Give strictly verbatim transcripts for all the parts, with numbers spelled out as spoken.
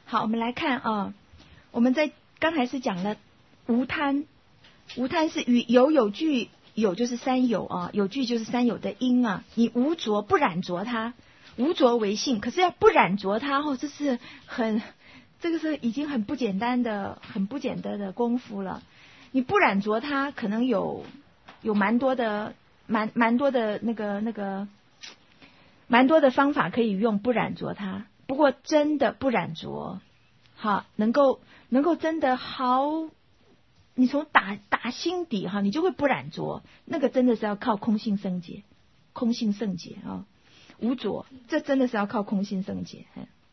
好，我们来看啊，我们在刚才是讲了无贪，无贪是与有有据，有就是三有啊，有据就是三有的因啊。你无着不染着它，无着为性，可是要不染着它哦，这是很，这个是已经很不简单的、很不简单的功夫了。你不染着它，可能有有蛮多的、蛮蛮多的那个那个，蛮多的方法可以用不染着它。不过真的不染着，好，能够能够真的好，你从打打心底哈，你就会不染着。那个真的是要靠空性圣洁，空性圣洁啊，无着，这真的是要靠空性圣洁。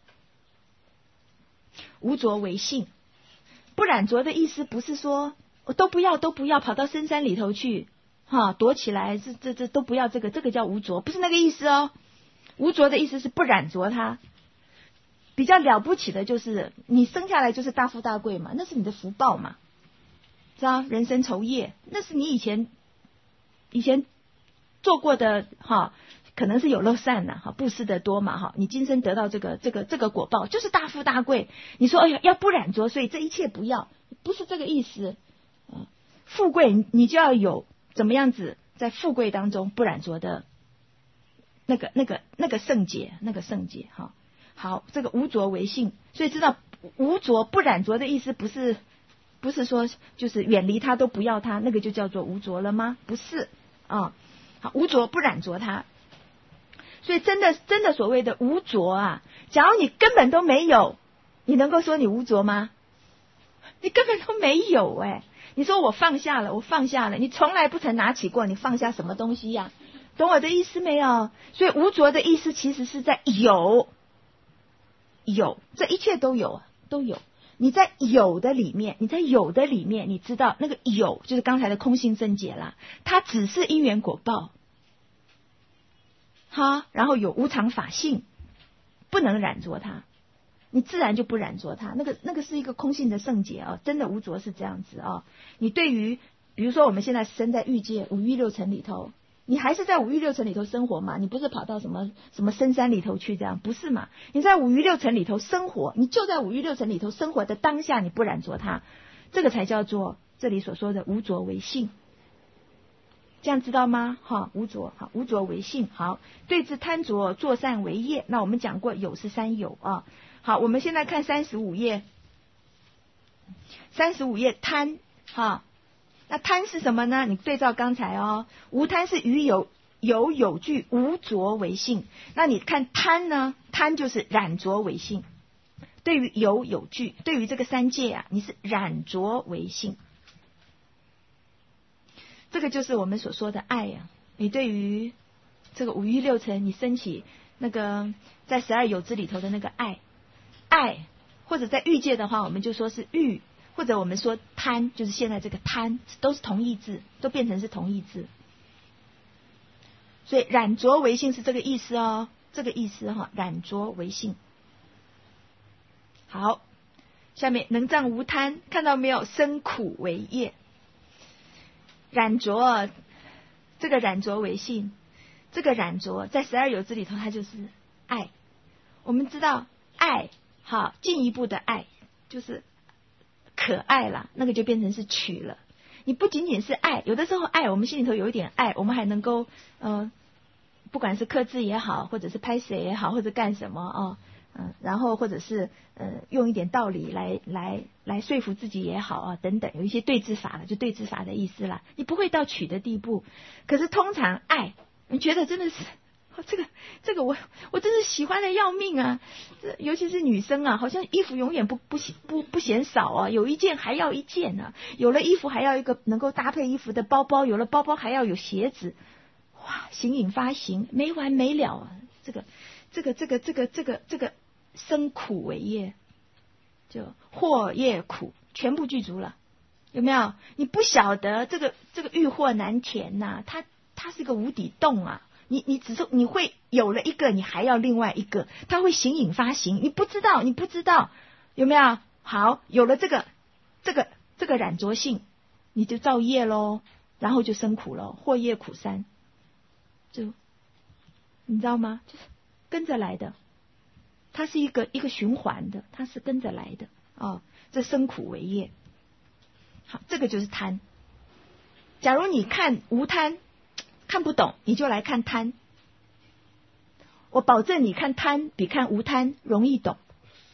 无着为性，不染着的意思不是说我都不要都不要，跑到深山里头去哈，躲起来，这这这都不要，这个这个叫无着，不是那个意思哦。无着的意思是不染着它。比较了不起的就是你生下来就是大富大贵嘛，那是你的福报嘛，知道？人生酬业，那是你以前以前做过的哈，可能是有漏善呐哈，布施的多嘛哈，你今生得到这个这个这个果报就是大富大贵。你说哎呀要不染着，所以这一切不要，不是这个意思。嗯，富贵你就要有怎么样子在富贵当中不染着的那个那个那个圣洁，那个圣洁哈。好，这个无着为性，所以知道无着不染着的意思不是不是说就是远离它都不要它，那个就叫做无着了吗？不是啊。好，无着不染着它，所以真的真的所谓的无着啊，假如你根本都没有，你能够说你无着吗？你根本都没有哎、欸。你说我放下了，我放下了，你从来不曾拿起过，你放下什么东西呀、啊？懂我的意思没有？所以无着的意思其实是在有。有，这一切都有，都有。你在有的里面，你在有的里面，你知道那个有就是刚才的空性正解啦，它只是因缘果报，好，然后有无常法性，不能染着它，你自然就不染着它。那个那个是一个空性的圣洁啊，真的无着是这样子啊。你对于比如说我们现在生在欲界五欲六尘里头。你还是在五欲六尘里头生活嘛？你不是跑到什么什么深山里头去这样，不是嘛？你在五欲六尘里头生活，你就在五欲六尘里头生活的当下，你不染着它，这个才叫做这里所说的无着为性。这样知道吗？哈，无着，好，无着为性。好，对治贪着，作善为业。那我们讲过有是三有啊。好，我们现在看三十五页，三十五页贪，哈。那贪是什么呢？你对照刚才哦，无贪是与有有有据无着为性。那你看贪呢？贪就是染着为性。对于有有据，对于这个三界啊，你是染着为性。这个就是我们所说的爱呀、啊。你对于这个五欲六尘，你升起那个在十二有支里头的那个爱，爱或者在欲界的话，我们就说是欲。或者我们说贪，就是现在这个贪都是同义字，都变成是同义字。所以染着为性是这个意思哦，这个意思哈、哦，染着为性。好，下面能障无贪，看到没有？生苦为业。染着，这个染着为性，这个染着在十二有支里头，它就是爱。我们知道爱，好，进一步的爱就是。可爱啦，那个就变成是取了。你不仅仅是爱，有的时候爱，我们心里头有一点爱，我们还能够呃，不管是克制也好，或者是拍谁也好，或者干什么哦，嗯，然后或者是呃用一点道理来来来说服自己也好啊，等等，有一些对治法了，就对治法的意思啦。你不会到取的地步，可是通常爱，你觉得真的是。这个这个我我真是喜欢的要命啊！尤其是女生啊，好像衣服永远不不不不嫌少啊，有一件还要一件啊，有了衣服还要一个能够搭配衣服的包包，有了包包还要有鞋子，哇，形影发形，没完没了啊！这个这个这个这个这个这个生苦为业，就祸业苦全部具足了，有没有？你不晓得这个这个欲壑难填呐、啊，它它是个无底洞啊！你你只是你会有了一个，你还要另外一个，它会形影发形，你不知道，你不知道有没有？好，有了这个这个这个染着性，你就造业咯，然后就生苦咯，祸业苦三，就你知道吗？就是跟着来的。 它是一个一个循环的，它是跟着来的哦。这生苦为业，好，这个就是贪。假如你看无贪看不懂，你就来看贪。我保证你看贪比看无贪容易懂。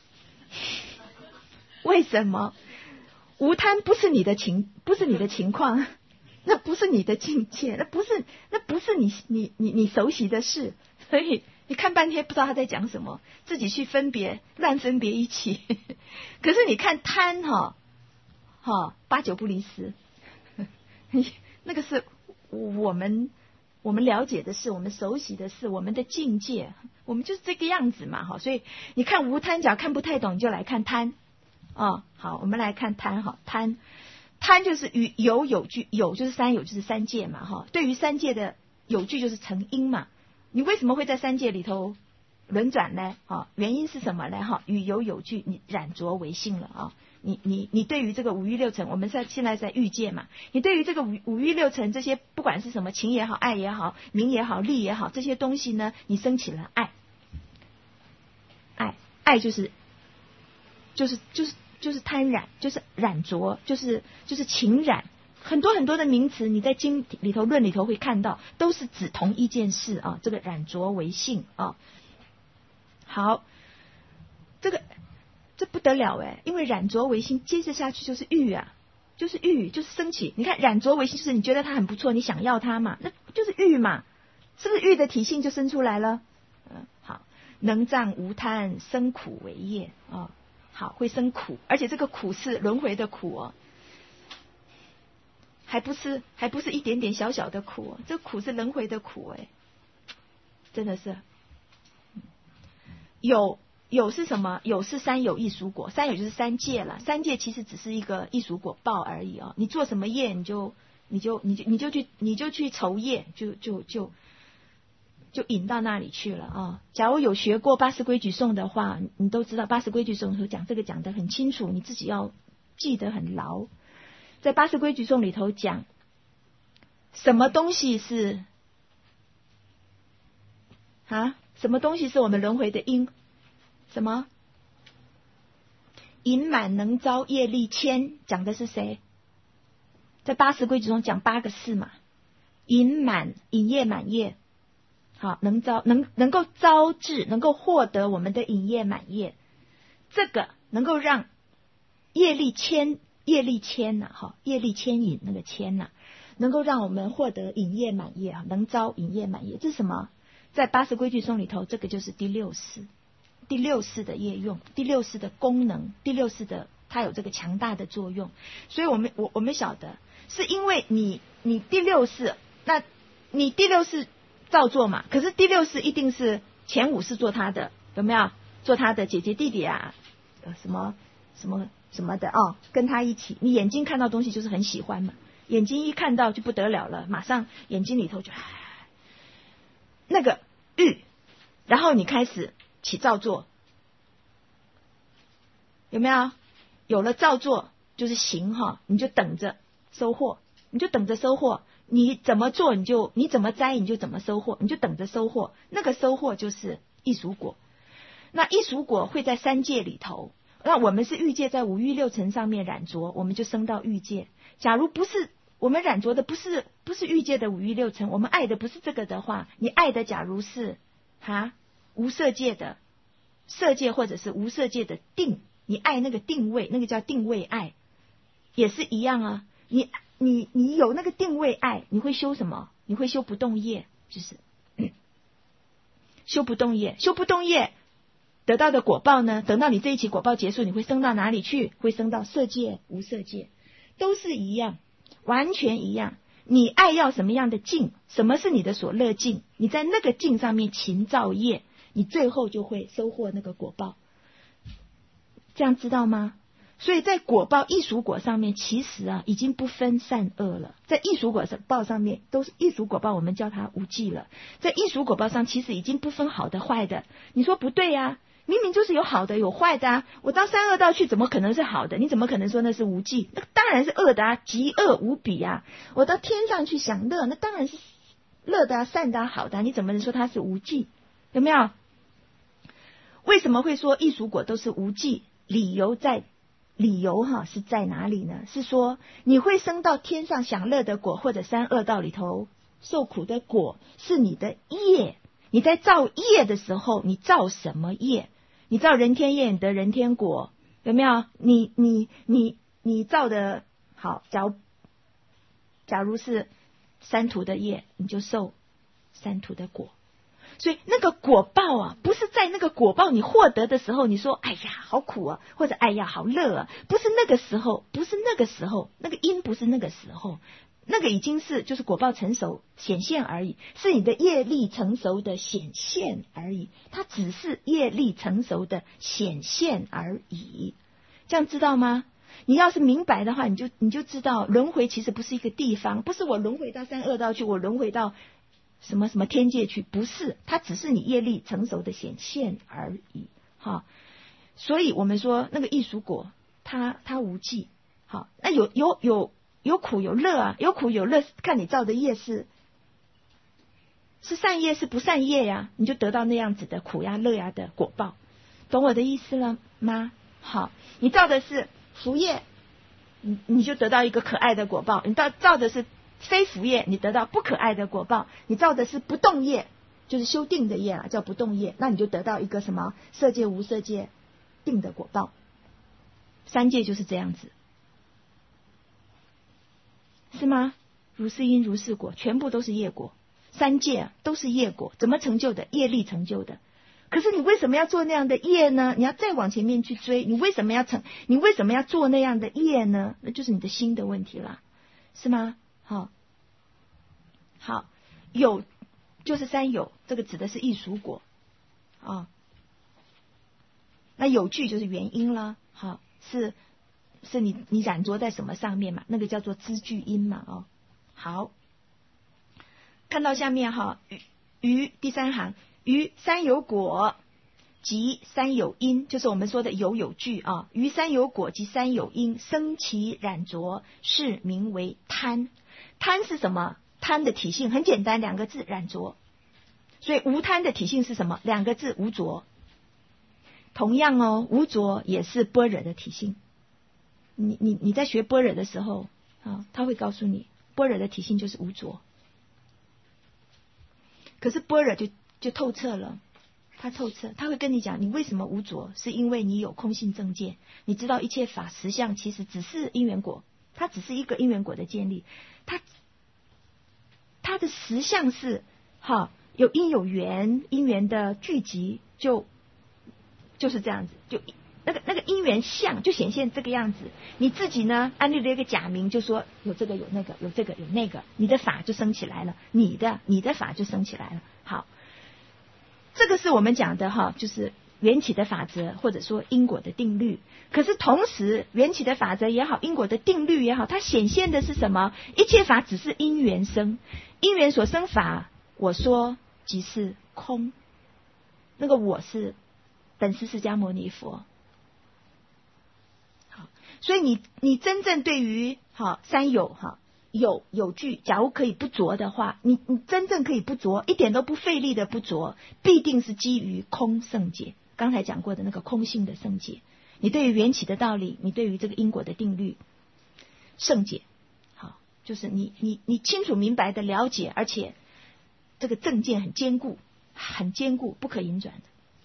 为什么？无贪不是你的情，不是你的情况，那不是你的境界，那不是那不是你你你你熟悉的事，所以你看半天不知道他在讲什么，自己去分别乱分别一起。可是你看贪哈，哈八九不离十，那个是我们我们了解的事，我们熟悉的事，我们的境界，我们就是这个样子嘛哈。所以你看无贪假看不太懂，你就来看贪。哦，好，我们来看贪哈，贪贪就是与有有据，有就是三有就是三界嘛哈。对于三界的有据就是成因嘛。你为什么会在三界里头轮转呢？啊，原因是什么呢？哈，与有有据，你染浊为性了啊。你你你对于这个五欲六尘，我们在现在在欲界嘛，你对于这个五五欲六尘这些，不管是什么情也好，爱也好，名也好，利也好，这些东西呢，你升起了爱，爱爱就是就是就是就是贪染，就是染浊，就是就是情染。很多很多的名词，你在经里头论里头会看到，都是指同一件事啊。这个染浊为性啊，好，这个这不得了哎，因为染浊为性，接着下去就是欲啊，就是欲，就是升起。你看染浊为性，就是你觉得它很不错，你想要它嘛，那就是欲嘛，是不是欲的体性就生出来了？嗯，好，能障无贪，生苦为业啊，好，会生苦，而且这个苦是轮回的苦哦。还不是还不是一点点小小的苦，这苦是轮回的苦哎，真的是。有有是什么？有是三有异熟果，三有就是三界了。三界其实只是一个异熟果报而已哦。你做什么业，你就你就你就你就去你就去酬业，就就就就引到那里去了啊、哦。假如有学过八识规矩颂的话，你都知道八识规矩颂讲这个讲得很清楚，你自己要记得很牢。在八识规矩颂里头讲，什么东西是啊？什么东西是我们轮回的因？什么？淫满能招业力牵，讲的是谁？在八识规矩中讲八个事嘛。淫满，淫业满业，好，能招能能够招致，能够获得我们的淫业满业，这个能够让业力牵。业力牵呐、啊，哈，业力牵引那个牵呐、啊，能够让我们获得引业满业啊，能招引业满业，这是什么？在八识规矩颂里头，这个就是第六识，第六识的业用，第六识的功能，第六识的它有这个强大的作用。所以我们我我们晓得，是因为你你第六识，那你第六识照做嘛，可是第六识一定是前五识做他的，有没有？做他的姐姐弟弟啊，呃，什么什么。什么的哦，跟他一起，你眼睛看到东西就是很喜欢嘛，眼睛一看到就不得了了，马上眼睛里头就那个欲，然后你开始起造作，有没有？有了造作就是行哈，你就等着收获，你就等着收获，你怎么做你就你怎么栽你就怎么收获，你就等着收获，那个收获就是异熟果，那异熟果会在三界里头。那我们是欲界在五欲六尘上面染浊，我们就升到欲界。假如不是我们染浊的，不是不是欲界的五欲六尘，我们爱的不是这个的话，你爱的假如是哈无色界的色界或者是无色界的定，你爱那个定位，那个叫定位爱，也是一样啊。你你你有那个定位爱，你会修什么？你会修不动业，就是、嗯、修不动业，修不动业。得到的果报呢？等到你这一期果报结束，你会升到哪里去？会升到色界、无色界，都是一样，完全一样。你爱要什么样的境？什么是你的所乐境？你在那个境上面勤造业，你最后就会收获那个果报。这样知道吗？所以在果报异熟果上面，其实啊已经不分善恶了。在异熟果报上面，都是异熟果报，我们叫它无记了。在异熟果报上，其实已经不分好的坏的。你说不对呀、啊？明明就是有好的有坏的啊！我到三恶道去，怎么可能是好的？你怎么可能说那是无记？那当然是恶的啊，极恶无比啊！我到天上去享乐，那当然是乐的啊，善的啊，好的啊！你怎么能说它是无记？有没有？ 为什么会说异熟果都是无记？理由在理由哈是在哪里呢？是说你会升到天上享乐的果，或者三恶道里头受苦的果，是你的业。你在造业的时候，你造什么业？你造人天业，你得人天果，有没有？你你你你造的好，假如假如是三途的业，你就受三途的果。所以那个果报啊，不是在那个果报你获得的时候，你说哎呀好苦啊，或者哎呀好乐啊，不是那个时候，不是那个时候，那个因不是那个时候，那个已经是就是果报成熟显现而已，是你的业力成熟的显现而已，它只是业力成熟的显现而已，这样知道吗？你要是明白的话，你就你就知道轮回其实不是一个地方，不是我轮回到三恶道去，我轮回到什么什么天界去，不是，它只是你业力成熟的显现而已。哈，所以我们说那个异熟果，它它无记。好，那有有有有苦有乐啊，有苦有乐，看你造的业是是善业是不善业呀，你就得到那样子的苦呀乐呀的果报，懂我的意思了吗？好，你造的是福业，你你就得到一个可爱的果报；你造造的是非福业，你得到不可爱的果报；你造的是不动业，就是修定的业啊，叫不动业，那你就得到一个什么色界无色界定的果报。三界就是这样子，是吗？如是因如是果，全部都是业果。三界啊都是业果，怎么成就的？业力成就的。可是你为什么要做那样的业呢？你要再往前面去追，你为什么要成？你为什么要做那样的业呢？那就是你的心的问题啦，是吗？好，好，有就是三有，这个指的是异熟果啊。那有具就是原因啦，好，是是你你染着在什么上面嘛？那个叫做知具因嘛，哦，好，看到下面哈，于第三行，于三有果及三有因，就是我们说的有有具啊。于三有果及三有因生其染着，是名为贪。贪是什么？贪的体性很简单，两个字，染着。所以无贪的体性是什么？两个字，无着。同样哦，无着也是般若的体性。你你你在学般若的时候啊，他会告诉你，般若的体性就是无着。可是般若就就透彻了，他透彻，他会跟你讲，你为什么无着，是因为你有空性正见，你知道一切法实相其实只是因缘果，它只是一个因缘果的建立，它它的实相是哈有因有缘，因缘的聚集就就是这样子，就那个那个因缘相就显现这个样子。你自己呢安立了一个假名，就说有这个有那个有这个有那个，你的法就升起来了，你的你的法就升起来了。好，这个是我们讲的哈，就是缘起的法则，或者说因果的定律。可是同时缘起的法则也好，因果的定律也好，它显现的是什么？一切法只是因缘生，因缘所生法，我说即是空。那个我是本师释迦牟尼佛。好，所以你你真正对于好三有哈有有具，假如可以不着的话，你你真正可以不着，一点都不费力的不着，必定是基于空圣解。刚才讲过的那个空性的圣解，你对于缘起的道理，你对于这个因果的定律圣解，好，就是你你你清楚明白的了解，而且这个正见很坚固，很坚固，不可引转的。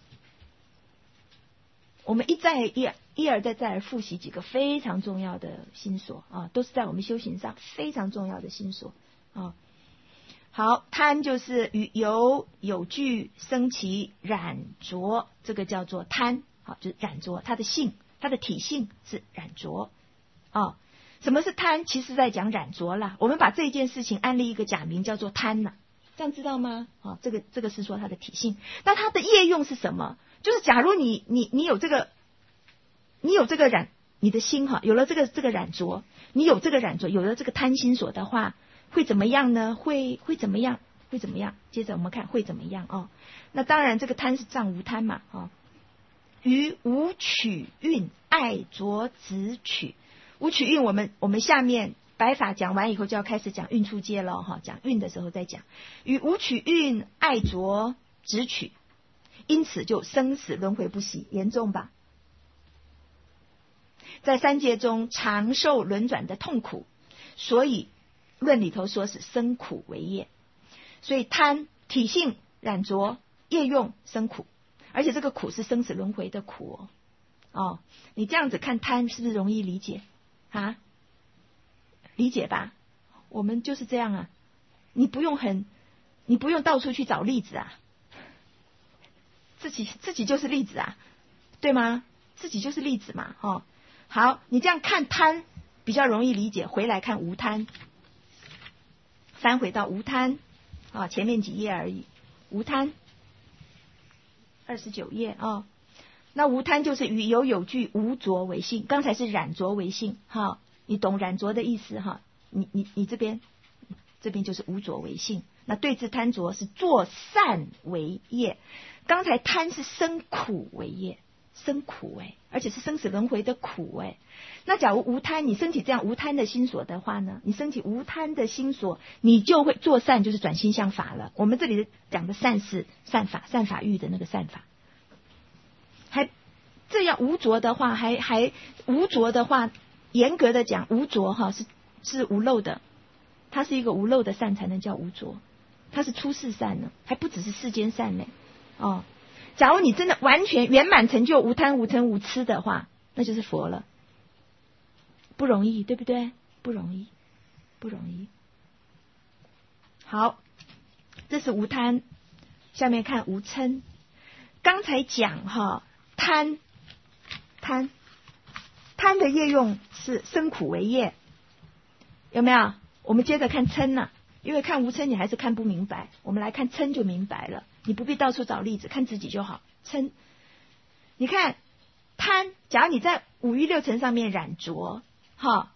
我们一再一而一而再再而复习几个非常重要的心所啊，都是在我们修行上非常重要的心所啊。好，贪就是与有有具生其染着，这个叫做贪，好，就是染着，它的性，它的体性是染着啊。什么是贪？其实在讲染着啦。我们把这件事情安立一个假名叫做贪呐，这样知道吗？啊，这个这个是说它的体性。那它的业用是什么？就是假如你你你有这个，你有这个染，你的心哈有了这个这个染着，你有这个染着，有了这个贪心所的话，会怎么样呢？会会怎么样？会怎么样？接着我们看会怎么样哦。那当然，这个贪是障无贪嘛，哦。于无取运爱着执取，无取运我们我们下面白法讲完以后就要开始讲运出界了哈，讲运的时候再讲。于无取运爱着执取， 因此就生死轮回不息，严重吧？在三界中长受轮转的痛苦，所以论里头说是生苦为业。所以贪体性染着业用生苦，而且这个苦是生死轮回的苦哦。哦，你这样子看贪是不是容易理解啊？理解吧？我们就是这样啊，你不用很，你不用到处去找例子啊，自己自己就是例子啊，对吗？自己就是例子嘛，哦。好，你这样看贪比较容易理解，回来看无贪，翻回到无贪啊，前面几页而已，无贪，二十九页啊。那无贪就是与有有具无着为性，刚才是染着为性，哈，你懂染着的意思哈？你你你这边这边就是无着为性，那对治贪着是作善为业，刚才贪是生苦为业。生苦哎，而且是生死轮回的苦哎。那假如无贪，你升起这样无贪的心所的话呢？你升起无贪的心所，你就会做善，就是转心向法了。我们这里讲的善是善法，善法欲的那个善法。还这样无着的话，还还无着的话，严格的讲，无着哈是是无漏的，它是一个无漏的善才能叫无着，它是出世善呢，还不只是世间善呢哦。假如你真的完全圆满成就无贪无嗔无痴的话，那就是佛了。不容易，对不对？不容易，不容易。好，这是无贪。下面看无嗔。刚才讲哈，贪贪贪的业用是生苦为业，有没有？我们接着看嗔呐、啊，因为看无嗔你还是看不明白，我们来看嗔就明白了。你不必到处找例子，看自己就好。嗔，你看贪，假如你在五欲六尘上面染着，哈，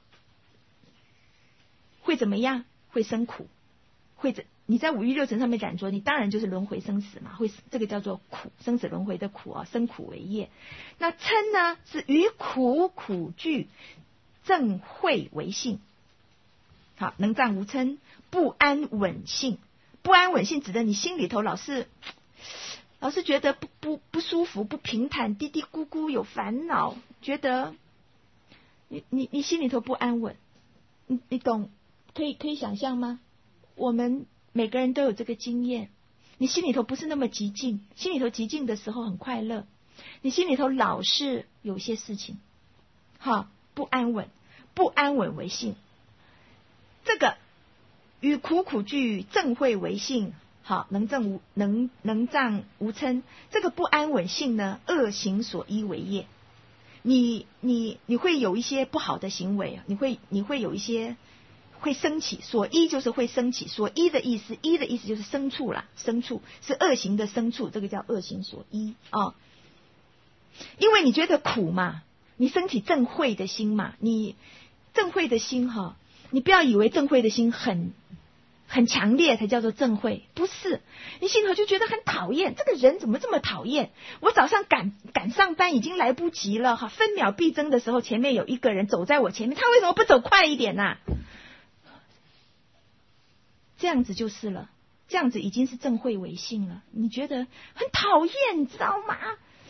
会怎么样？会生苦，会怎？你在五欲六尘上面染着，你当然就是轮回生死嘛，会这个叫做苦，生死轮回的苦啊，生苦为业。那嗔呢，是于苦苦具，正慧为性。好，能障无嗔，不安稳性。不安稳性指的你心里头老是老是觉得不不不舒服、不平坦、嘀嘀咕咕，有烦恼，觉得你你你心里头不安稳，你你懂？可以可以想象吗？我们每个人都有这个经验，你心里头不是那么寂静，心里头寂静的时候很快乐，你心里头老是有些事情，哈，不安稳，不安稳为性，这个。与苦苦具正慧为性，好，能正无能能障无嗔。这个不安稳性呢，恶行所依为业。你你你会有一些不好的行为，你会你会有一些会升起，所依就是会升起，所依的意思，依的意思就是牲畜啦，牲畜是恶行的牲畜，这个叫恶行所依啊、哦。因为你觉得苦嘛，你升起正慧的心嘛，你正慧的心哈。你不要以为正慧的心很很强烈才叫做正慧，不是，你心头就觉得很讨厌，这个人怎么这么讨厌？我早上赶赶上班已经来不及了哈，分秒必争的时候，前面有一个人走在我前面，他为什么不走快一点呢、啊？这样子就是了，这样子已经是正慧为性了，你觉得很讨厌，你知道吗？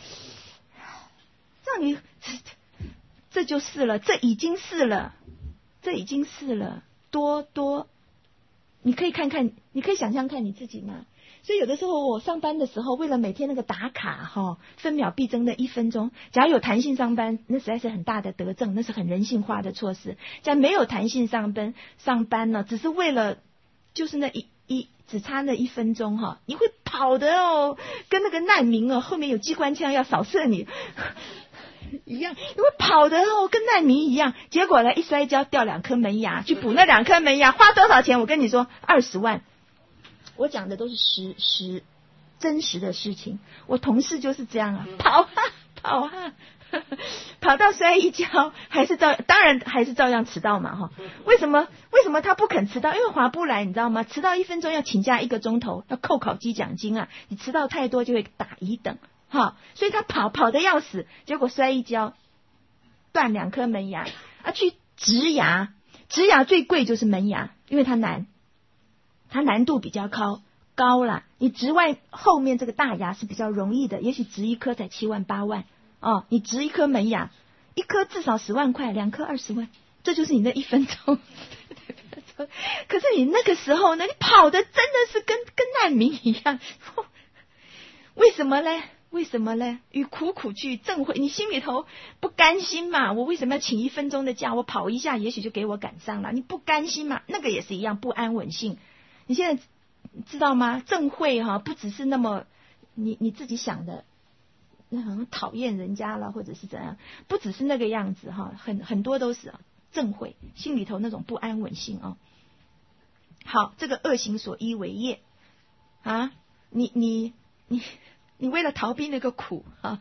让你这就是了，这已经是了。这已经是了，多多，你可以看看，你可以想象看你自己嘛。所以有的时候我上班的时候，为了每天那个打卡哈，分秒必争的一分钟，假如有弹性上班，那实在是很大的德政，那是很人性化的措施。假如没有弹性上班上班呢，只是为了就是那一一只差那一分钟哈，你会跑的哦，跟那个难民哦，后面有机关枪要扫射你。一样，因为跑的哦，跟难民一样，结果呢，一摔跤掉两颗门牙，去补那两颗门牙，花多少钱？我跟你说，二十万。我讲的都是实实真实的事情。我同事就是这样啊，跑啊跑啊，跑到摔一跤，还是照，当然还是照样迟到嘛哈。为什么？为什么他不肯迟到？因为划不来，你知道吗？迟到一分钟要请假一个钟头，要扣考绩奖金啊！你迟到太多就会打乙等。好，所以他跑跑得要死，结果摔一跤，断两颗门牙啊！去植牙，植牙最贵就是门牙，因为它难，它难度比较高高啦，你植外后面这个大牙是比较容易的，也许植一颗才七万八万哦，你植一颗门牙，一颗至少十万块，两颗二十万，这就是你那一分钟。可是你那个时候呢，你跑的真的是跟跟难民一样，为什么呢？为什么呢？与苦苦俱正会，你心里头不甘心嘛？我为什么要请一分钟的假？我跑一下，也许就给我赶上了。你不甘心嘛？那个也是一样，不安稳性。你现在知道吗？正会哈，不只是那么你你自己想的，很讨厌人家了，或者是怎样，不只是那个样子哈，很很多都是正会，心里头那种不安稳性啊。好，这个恶行所依为业啊，你你你。你为了逃避那个苦啊，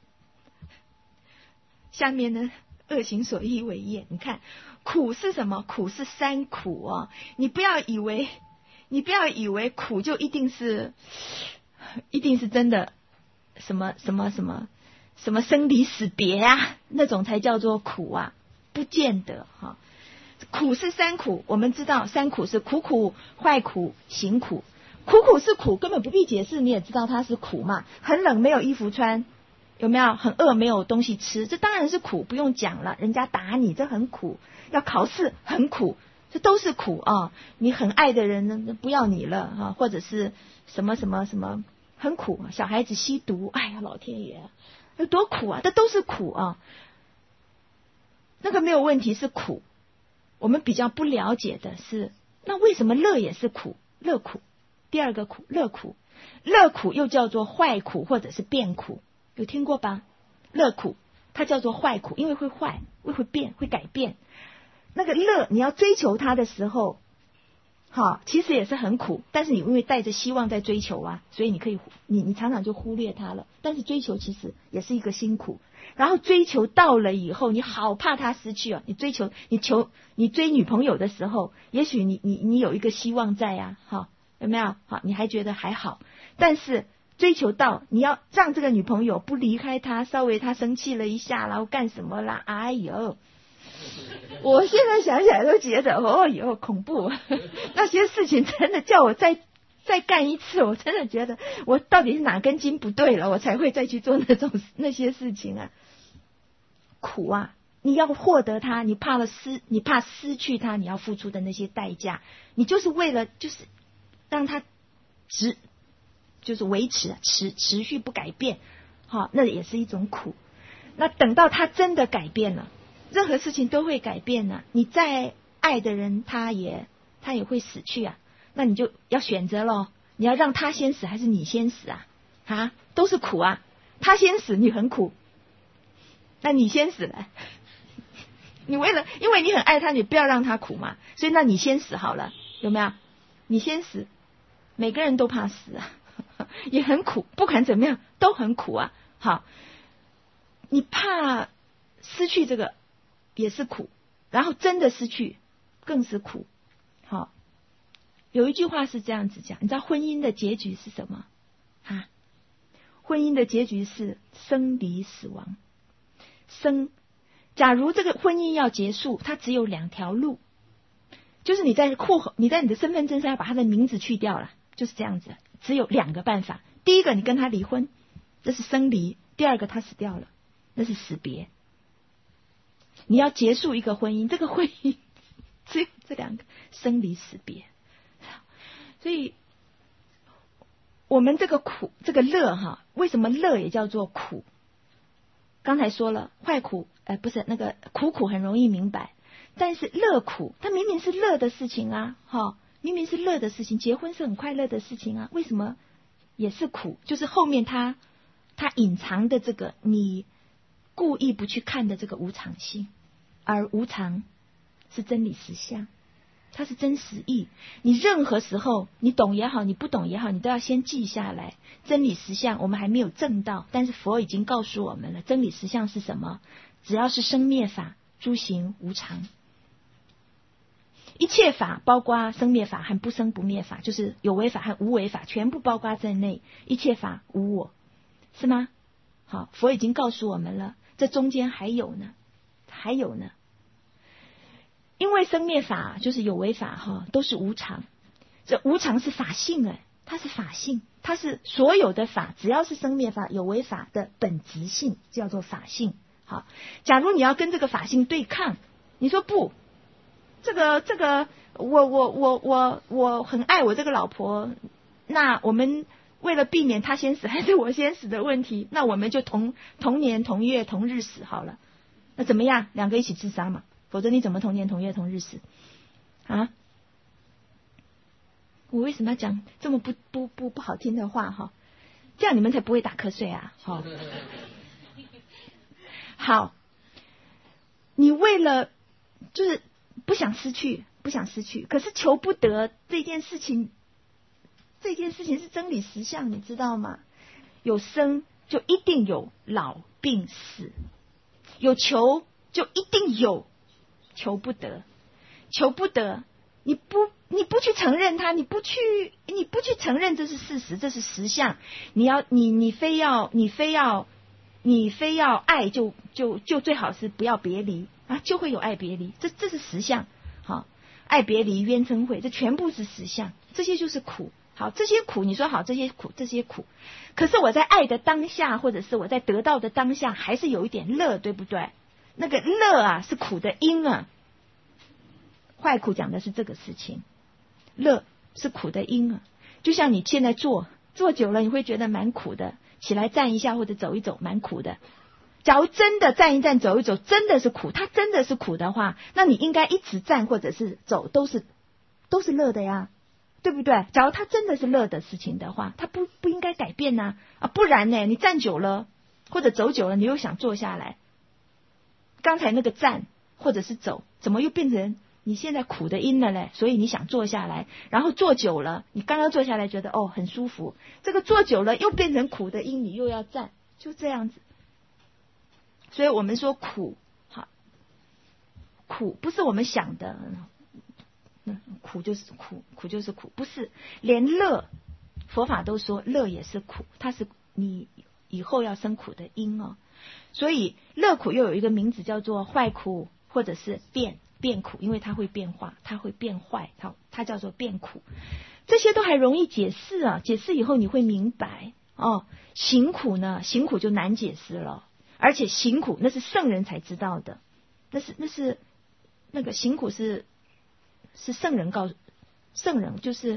下面呢，恶行所依为业。你看，苦是什么？苦是三苦啊！你不要以为，你不要以为苦就一定是，一定是真的什么什么什么什么生离死别啊，那种才叫做苦啊，不见得哈、啊。苦是三苦，我们知道三苦是苦苦、坏苦、行苦。苦苦是苦，根本不必解释，你也知道它是苦嘛。很冷没有衣服穿，有没有？很饿没有东西吃，这当然是苦，不用讲了。人家打你，这很苦；要考试很苦，这都是苦啊。你很爱的人呢，不要你了啊，或者是什么什么什么，很苦。小孩子吸毒，哎呀，老天爷，有多苦啊！这都是苦啊。那个没有问题，是苦。我们比较不了解的是，那为什么乐也是苦？乐苦。第二个苦，乐苦，乐苦又叫做坏苦或者是变苦，有听过吧？乐苦它叫做坏苦，因为会坏，会会变，会改变。那个乐，你要追求它的时候，好，其实也是很苦，但是你因为带着希望在追求啊，所以你可以，你你常常就忽略它了。但是追求其实也是一个辛苦，然后追求到了以后，你好怕它失去啊！你追求，你求，你追女朋友的时候，也许你你你有一个希望在啊，哈。有没有？好，你还觉得还好，但是追求到你要让这个女朋友不离开他，稍微他生气了一下，然后干什么啦？哎呦，我现在想起来都觉得哦哟恐怖，那些事情真的叫我再再干一次，我真的觉得我到底是哪根筋不对了，我才会再去做那种那些事情啊，苦啊！你要获得它，你怕了失，你怕失去它，你要付出的那些代价，你就是为了就是。让它持，就是维持持持续不改变，好，那也是一种苦。那等到他真的改变了，任何事情都会改变啊。你再爱的人，他也他也会死去啊。那你就要选择咯，你要让他先死还是你先死啊？啊，都是苦啊。他先死，你很苦，那你先死了。你为了，因为你很爱他，你不要让他苦嘛，所以那你先死好了，有没有？你先死。每个人都怕死啊，也很苦，不管怎么样都很苦啊。好，你怕失去这个也是苦，然后真的失去更是苦。好，有一句话是这样子讲，你知道婚姻的结局是什么啊？婚姻的结局是生离死亡。生，假如这个婚姻要结束，它只有两条路，就是你在户口，你在你的身份证上要把他的名字去掉了。就是这样子，只有两个办法。第一个，你跟他离婚，这是生离；第二个，他死掉了，那是死别。你要结束一个婚姻，这个婚姻只有这两个，生离死别。所以，我们这个苦，这个乐哈，为什么乐也叫做苦？刚才说了，坏苦，呃，不是那个苦苦很容易明白，但是乐苦，它明明是乐的事情啊，哈。明明是乐的事情，结婚是很快乐的事情啊，为什么也是苦？就是后面他他隐藏的这个你故意不去看的这个无常性，而无常是真理实相，它是真实义。你任何时候你懂也好，你不懂也好，你都要先记下来。真理实相我们还没有证到，但是佛已经告诉我们了，真理实相是什么？只要是生灭法，诸行无常。一切法包括生灭法和不生不灭法，就是有为法和无为法，全部包括在内。一切法无我，是吗？好，佛已经告诉我们了，这中间还有呢，还有呢。因为生灭法就是有为法哈，都是无常。这无常是法性哎， 它是法性，它是所有的法，只要是生灭法、有为法的本质性，叫做法性。好，假如你要跟这个法性对抗，你说不，这个这个，我我我我我很爱我这个老婆，那我们为了避免她先死还是我先死的问题，那我们就同同年同月同日死好了。那怎么样？两个一起自杀嘛？否则你怎么同年同月同日死啊？我为什么要讲这么不不不不好听的话哈？这样你们才不会打瞌睡啊！好，好，你为了就是不想失去，不想失去，可是求不得这件事情，这件事情是真理实相，你知道吗？有生就一定有老病死，有求就一定有求不得，求不得。你不你不去承认它，你不去你不去承认这是事实，这是实相。你要你你非要你非要你非要爱就就就最好是不要别离啊，就会有爱别离，这这是实相。好，爱别离冤嗔恚，这全部是实相，这些就是苦。好，这些苦你说好，这些苦这些苦，可是我在爱的当下，或者是我在得到的当下，还是有一点乐，对不对？那个乐啊是苦的因啊。坏苦讲的是这个事情，乐是苦的因啊。就像你现在坐坐久了，你会觉得蛮苦的，起来站一下或者走一走，蛮苦的。假如真的站一站走一走真的是苦，它真的是苦的话，那你应该一直站或者是走都是都是乐的呀，对不对？假如它真的是乐的事情的话，它不不应该改变呐 啊, 啊，不然呢，你站久了或者走久了，你又想坐下来，刚才那个站或者是走，怎么又变成你现在苦的因了嘞？所以你想坐下来，然后坐久了，你刚刚坐下来觉得哦很舒服，这个坐久了又变成苦的因，你又要站，就这样子。所以我们说苦，好，苦不是我们想的，嗯，苦就是苦，苦就是苦，不是。连乐，佛法都说乐也是苦，它是你以后要生苦的因哦。所以乐苦又有一个名字叫做坏苦，或者是变。变苦，因为它会变化，它会变坏，它它叫做变苦。这些都还容易解释啊，解释以后你会明白哦。行苦呢，行苦就难解释了，而且行苦那是圣人才知道的，那是那是那个行苦是是圣人告诉圣人，就是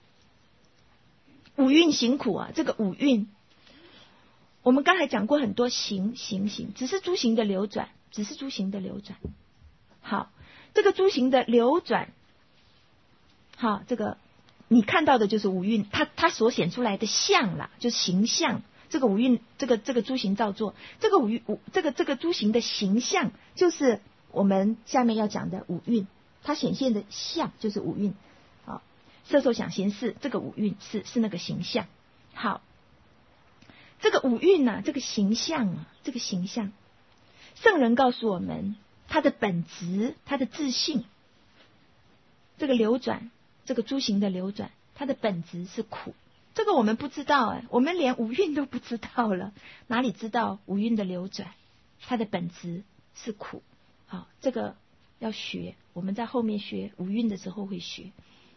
五蕴行苦啊。这个五蕴，我们刚才讲过很多行行行，只是诸行的流转，只是诸行的流转。好。这个诸行的流转，好，这个你看到的就是五蕴，它它所显出来的相啦，就是形象。这个五蕴，这个这个诸行造作，这个五蕴五这个这个诸行的形象，就是我们下面要讲的五蕴，它显现的相就是五蕴。好，色受想行识，这个五蕴是是那个形象。好，这个五蕴啊，这个形象啊，这个形象，圣人告诉我们。它的本质，它的自性，这个流转，这个诸行的流转，它的本质是苦。这个我们不知道哎，我们连五蕴都不知道了，哪里知道五蕴的流转？它的本质是苦。好，这个要学，我们在后面学五蕴的时候会学。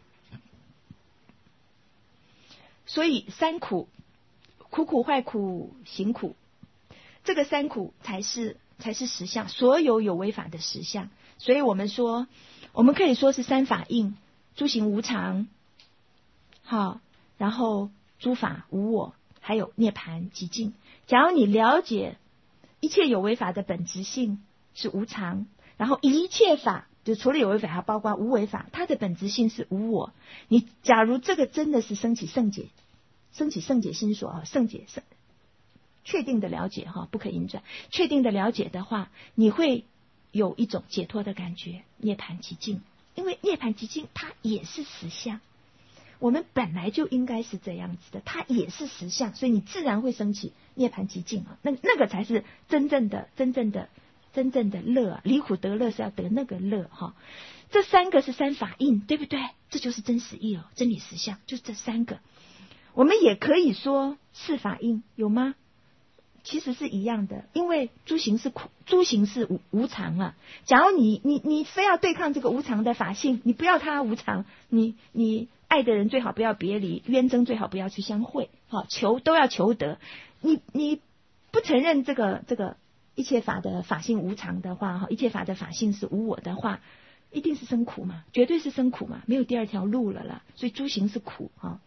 所以三苦，苦苦坏苦行苦，这个三苦才是。才是实相，所有有为法的实相。所以我们说，我们可以说是三法印，诸行无常，好，然后诸法无我，还有涅槃寂静。假如你了解一切有为法的本质性是无常，然后一切法就除了有为法，还包括无为法，它的本质性是无我。你假如这个真的是升起圣解，升起圣解心所啊，圣解圣。确定的了解哈，不可引转。确定的了解的话，你会有一种解脱的感觉，涅槃寂静。因为涅槃寂静它也是实相，我们本来就应该是这样子的，它也是实相，所以你自然会升起涅槃寂静啊。那那个才是真正的、真正的、真正的乐啊！离苦得乐是要得那个乐哈。这三个是三法印，对不对？这就是真实义哦，真理实相就是这三个。我们也可以说四法印，有吗？其实是一样的，因为诸行是苦，诸行是无无常啊。假如你你你非要对抗这个无常的法性，你不要它无常，你你爱的人最好不要别离，冤憎最好不要去相会。好，求都要求得。你你不承认这个这个一切法的法性无常的话，哈，一切法的法性是无我的话，一定是生苦嘛，绝对是生苦嘛，没有第二条路了啦。所以诸行是苦哈。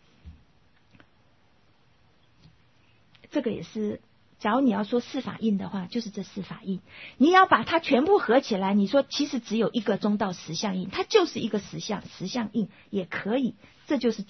这个也是。假如你要说四法印的话，就是这四法印，你要把它全部合起来，你说其实只有一个中道实相印，它就是一个实相，实相印也可以，这就是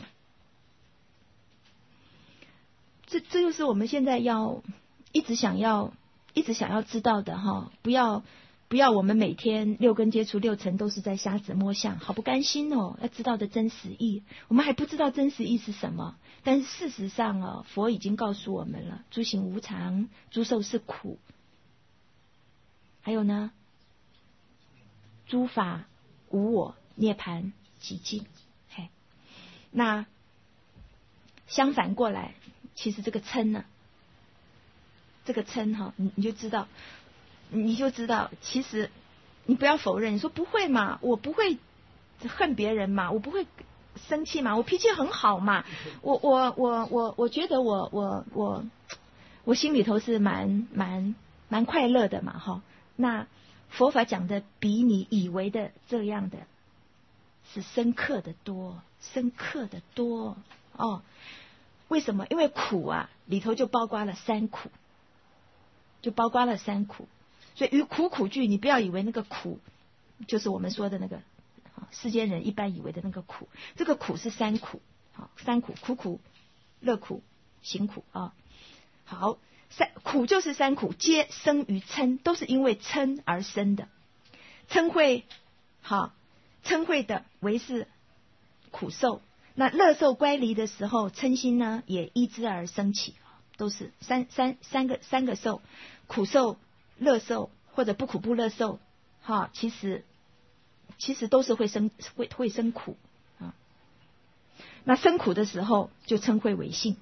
这这就是我们现在要一直想要一直想要知道的哈，不要不要我们每天六根接触六尘都是在瞎子摸象，好不甘心哦，要知道的真实义，我们还不知道真实义是什么。但是事实上哦，佛已经告诉我们了，诸行无常，诸受是苦。还有呢，诸法无我，涅槃寂静。嘿，那相反过来，其实这个嗔呢，这个嗔哈，你你就知道，你就知道，其实你不要否认，你说不会嘛，我不会恨别人嘛，我不会生气嘛，我脾气很好嘛，我我我我我觉得我我我我心里头是蛮蛮蛮快乐的嘛哈。那佛法讲的比你以为的这样的是深刻的多，深刻的多哦。为什么？因为苦啊里头就包括了三苦，就包括了三苦。所以于苦苦句，你不要以为那个苦就是我们说的那个世间人一般以为的那个苦，这个苦是三苦，好，三苦，苦苦、乐苦、行苦啊。好，三苦就是三苦，皆生于嗔，都是因为嗔而生的。嗔恚，好，嗔恚的为是苦受。那乐受乖离的时候，嗔心呢也依之而生起，都是三三三个三个受，苦受、乐受或者不苦不乐受，哈，其实。其实都是会生会会生苦啊。那生苦的时候，就嗔恚为性，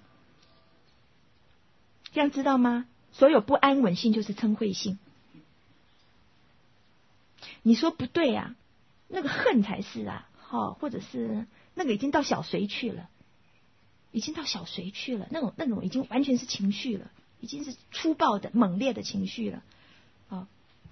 这样知道吗？所有不安稳性就是嗔恚性。你说不对啊，那个恨才是啊，哈，或者是那个已经到小随去了，已经到小随去了，那种那种已经完全是情绪了，已经是粗暴的猛烈的情绪了，啊，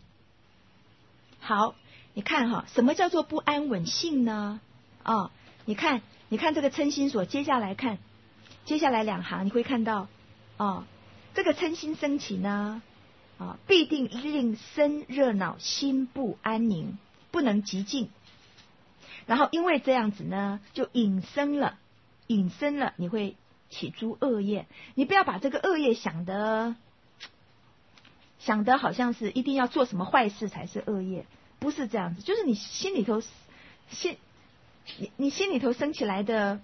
好。你看哈，什么叫做不安稳性呢？哦，你看，你看这个嗔心所，接下来看，接下来两行你会看到，哦，这个嗔心升起呢，啊、哦，必定令身热恼，心不安宁，不能极静。然后因为这样子呢，就引生了，引生了，你会起诸恶业。你不要把这个恶业想得，想得好像是一定要做什么坏事才是恶业。不是这样子，就是你心里头心你你心里头生起来的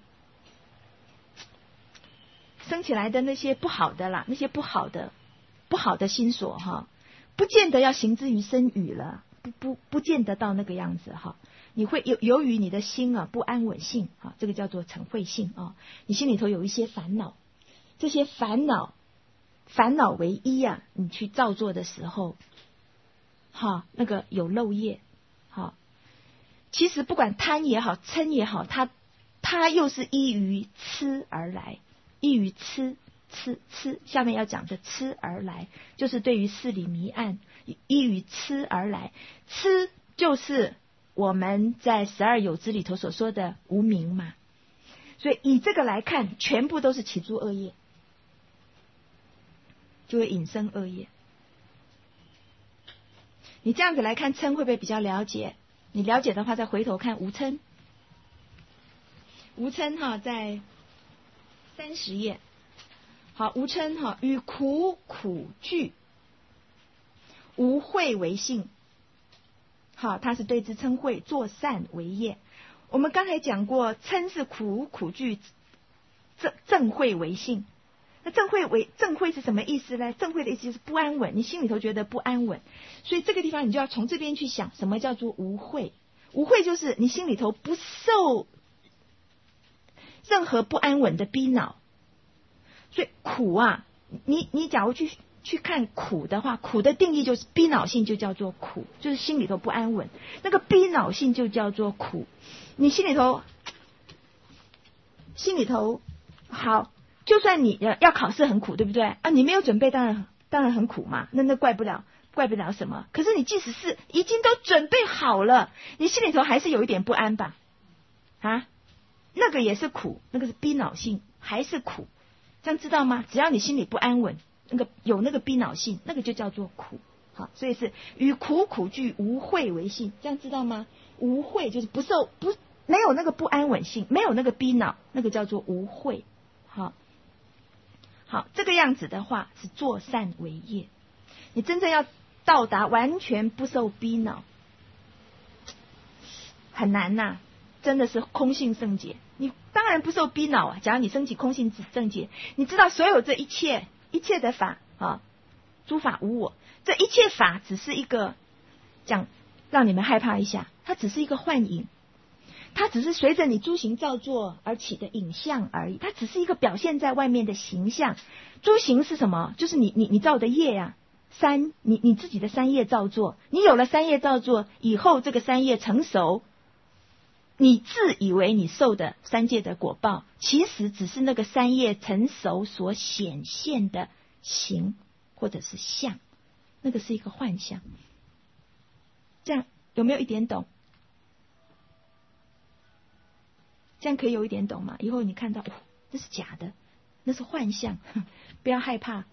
生起来的那些不好的啦，那些不好的不好的心所哈，不见得要行之于身语了，不不不见得到那个样子哈。你会由由于你的心啊不安稳性啊，这个叫做嗔恚性啊，你心里头有一些烦恼，这些烦恼烦恼为一啊，你去造作的时候。哈，那个有漏业，好，其实不管贪也好，嗔也好，它它又是依于痴而来，依于痴痴痴，下面要讲的痴而来，就是对于事理迷暗，依于痴而来，痴就是我们在十二有支里头所说的无明嘛，所以以这个来看，全部都是起诸恶业，就会引生恶业。你这样子来看嗔会不会比较了解？你了解的话，再回头看无嗔。无嗔哈，在三十页。好，无嗔哈，与苦苦惧，无恚为性。好，它是对之嗔恚，作善为业。我们刚才讲过，嗔是苦苦惧，正正恚为性。那正会为正会是什么意思呢？正会的意思就是不安稳，你心里头觉得不安稳，所以这个地方你就要从这边去想，什么叫做无慧？无慧就是你心里头不受任何不安稳的逼恼。所以苦啊，你你假如去去看苦的话，苦的定义就是逼恼性，就叫做苦，就是心里头不安稳，那个逼恼性就叫做苦。你心里头心里头好，就算你要考试很苦，对不对啊？你没有准备，当然当然很苦嘛，那那怪不了怪不了什么。可是你即使是已经都准备好了，你心里头还是有一点不安吧？啊，那个也是苦，那个是逼恼性，还是苦，这样知道吗？只要你心里不安稳，那个有那个逼恼性，那个就叫做苦。好，所以是与苦苦具无慧为性，这样知道吗？无慧就是不受不没有那个不安稳性，没有那个逼恼，那个叫做无慧。好，好，这个样子的话是作善为业。你真正要到达完全不受逼恼，很难呐、啊，真的是空性圣解。你当然不受逼恼啊，假如你升起空性正解，你知道所有这一切一切的法啊，诸法无我，这一切法只是一个讲让你们害怕一下，它只是一个幻影，它只是随着你诸行造作而起的影像而已，它只是一个表现在外面的形象。诸行是什么？就是你你你造的业呀、啊，三你你自己的三业造作，你有了三业造作以后，这个三业成熟，你自以为你受的三界的果报，其实只是那个三业成熟所显现的形或者是相，那个是一个幻象。这样有没有一点懂？这样可以有一点懂吗？以后你看到、哦、那是假的，那是幻象，不要害怕。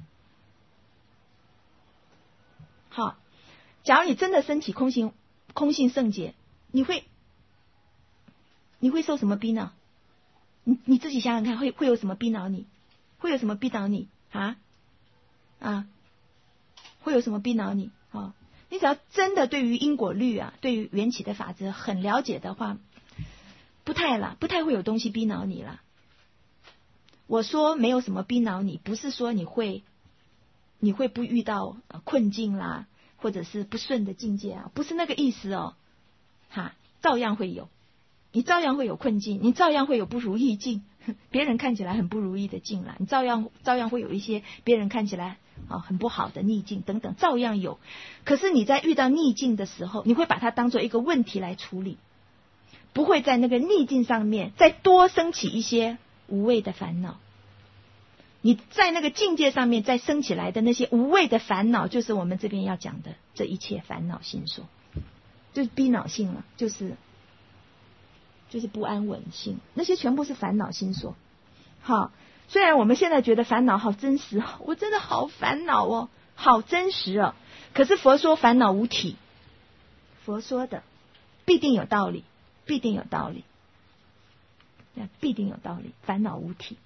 好，假如你真的升起空性空性圣解，你会你会受什么逼恼？你你自己想想看，会会有什么逼恼你？会有什么逼恼你啊？啊？会有什么逼恼你？哦，你只要真的对于因果律啊，对于缘起的法则很了解的话，不太啦，不太会有东西逼恼你啦。我说没有什么逼恼你，不是说你会你会不遇到困境啦，或者是不顺的境界啊，不是那个意思哦。哈，照样会有，你照样会有困境，你照样会有不如意境，别人看起来很不如意的境啦，你照样照样会有一些别人看起来啊很不好的逆境等等，照样有。可是你在遇到逆境的时候，你会把它当作一个问题来处理，不会在那个逆境上面再多升起一些无谓的烦恼。你在那个境界上面再升起来的那些无谓的烦恼，就是我们这边要讲的这一切烦恼心所，就是逼恼性了，就是就是不安稳性，那些全部是烦恼心所。好，虽然我们现在觉得烦恼好真实，我真的好烦恼哦，好真实哦。可是佛说烦恼无体，佛说的必定有道理，必定有道理，必定有道理，烦恼无体。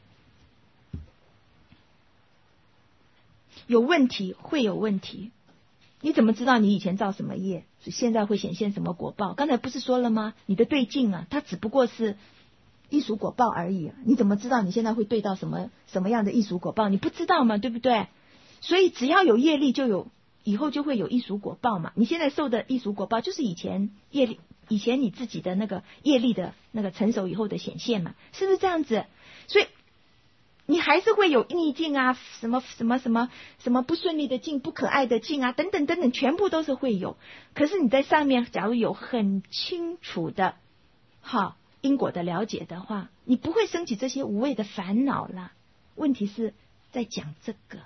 有问题会有问题，你怎么知道你以前造什么业，现在会显现什么果报？刚才不是说了吗？你的对境啊，它只不过是艺术果报而已，你怎么知道你现在会对到什么什么样的艺术果报？你不知道嘛，对不对？所以只要有业力，就有以后就会有艺术果报嘛。你现在受的艺术果报，就是以前业力，以前你自己的那个业力的那个成熟以后的显现嘛，是不是这样子？所以你还是会有逆境啊，什么什么什么什么不顺利的境、不可爱的境啊，等等等等，全部都是会有。可是你在上面，假如有很清楚的好因果的了解的话，你不会升起这些无谓的烦恼啦。问题是在讲这个，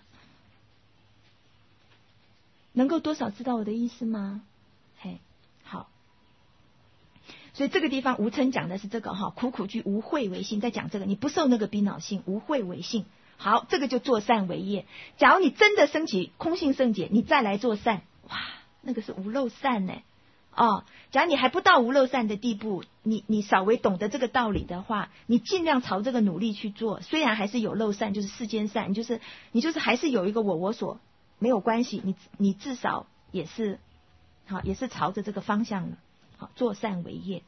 能够多少知道我的意思吗？嘿，好。所以这个地方无称讲的是这个哈，苦苦具无慧为性，在讲这个，你不受那个逼恼性，无慧为性。好，这个就作善为业。假如你真的升起空性圣解，你再来做善，哇，那个是无漏善呢。哦，假如你还不到无漏善的地步，你你稍微懂得这个道理的话，你尽量朝这个努力去做。虽然还是有漏善，就是世间善，就是你就是还是有一个我我所，没有关系，你你至少也是好，也是朝着这个方向了。好，作善为业，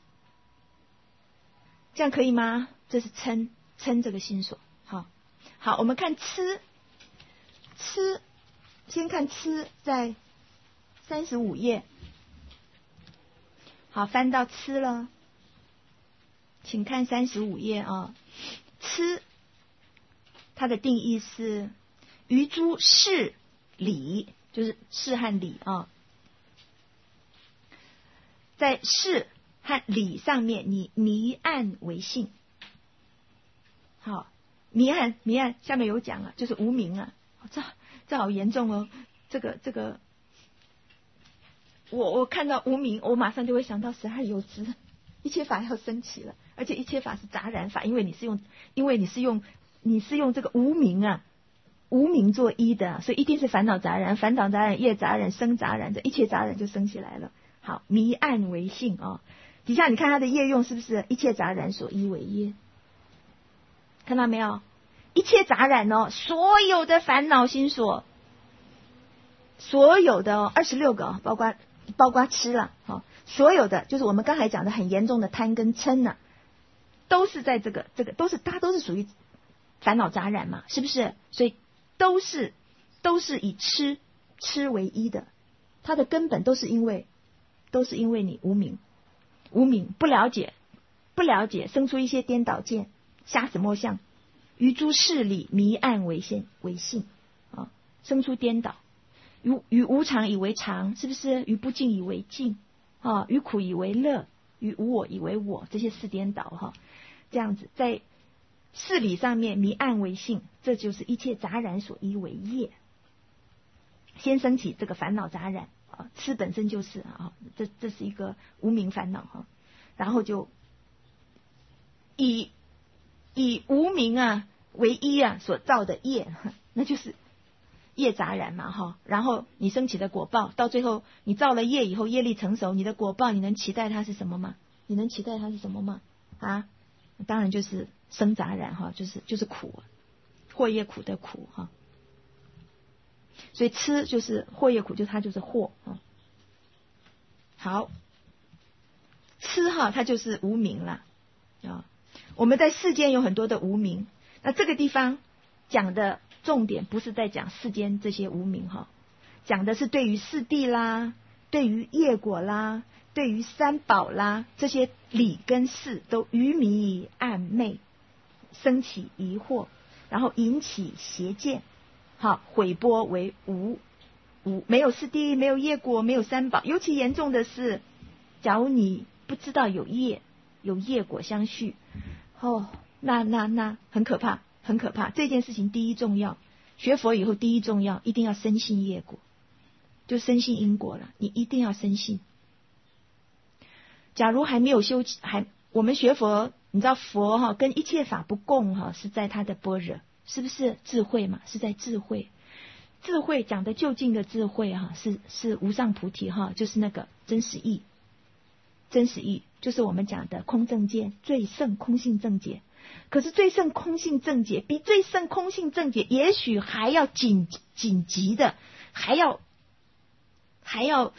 这样可以吗？这是嗔嗔这个心所。好，好，我们看痴，痴，先看痴，在三十五页。好，翻到痴了，请看三十五页啊。痴，它的定义是于诸事理，就是事和理啊。在事和理上面，你迷暗为性， 好，迷暗迷暗下面有讲啊，就是无明啊，这这好严重哦。这个这个，我我看到无明，我马上就会想到十二由支，一切法要升起了，而且一切法是杂染法，因为你是用因为你是用你是用这个无明啊。无明做一的，所以一定是烦恼杂染，烦恼杂染、业杂染、生杂染，这一切杂染就升起来了。好，迷暗为性啊、哦，底下你看它的业用是不是一切杂染所依为业？看到没有？一切杂染哦，所有的烦恼心所，所有的二十六个、哦，包括包括吃了，好、哦，所有的就是我们刚才讲的很严重的贪跟嗔呢、啊，都是在这个这个都是它都是属于烦恼杂染嘛，是不是？所以。都是都是以吃吃为一的，它的根本都是因为都是因为你无明无明不了解不了解，生出一些颠倒见，瞎子摸象，于诸事理迷暗为现为性啊，生出颠倒，于于无常以为常，是不是？于不净以为净啊，于苦以为乐，于无我以为我，这些是颠倒哈、啊，这样子在。事理上面迷暗为性，这就是一切杂染所依为业。先升起这个烦恼杂染啊，痴本身就是啊，这这是一个无明烦恼哈，然后就以以无明啊为一啊所造的业，那就是业杂染嘛哈。然后你升起的果报，到最后你造了业以后，业力成熟，你的果报你能期待它是什么吗？你能期待它是什么吗？啊，当然就是。生杂染哈，就是就是苦，祸业苦的苦哈，所以吃就是祸业苦，就它就是祸啊。好，吃哈，它就是无明了啊。我们在世间有很多的无明，那这个地方讲的重点不是在讲世间这些无明哈，讲的是对于四谛啦，对于业果啦，对于三宝啦，这些理跟事都愚迷暗昧。升起疑惑，然后引起邪见，好，毁波为无无，没有四谛，没有业果，没有三宝。尤其严重的是，假如你不知道有业有业果相续，哦，那那那很可怕，很可怕。这件事情第一重要，学佛以后第一重要，一定要深信业果，就深信因果了。你一定要深信。假如还没有修，还我们学佛。你知道佛哈跟一切法不共哈，是在他的般若，是不是智慧嘛？是在智慧，智慧讲的究竟的智慧哈，是是无上菩提哈，就是那个真实义，真实义就是我们讲的空正见，最胜空性正解。可是最胜空性正解比最胜空性正解，也许还要紧紧急的，还要还要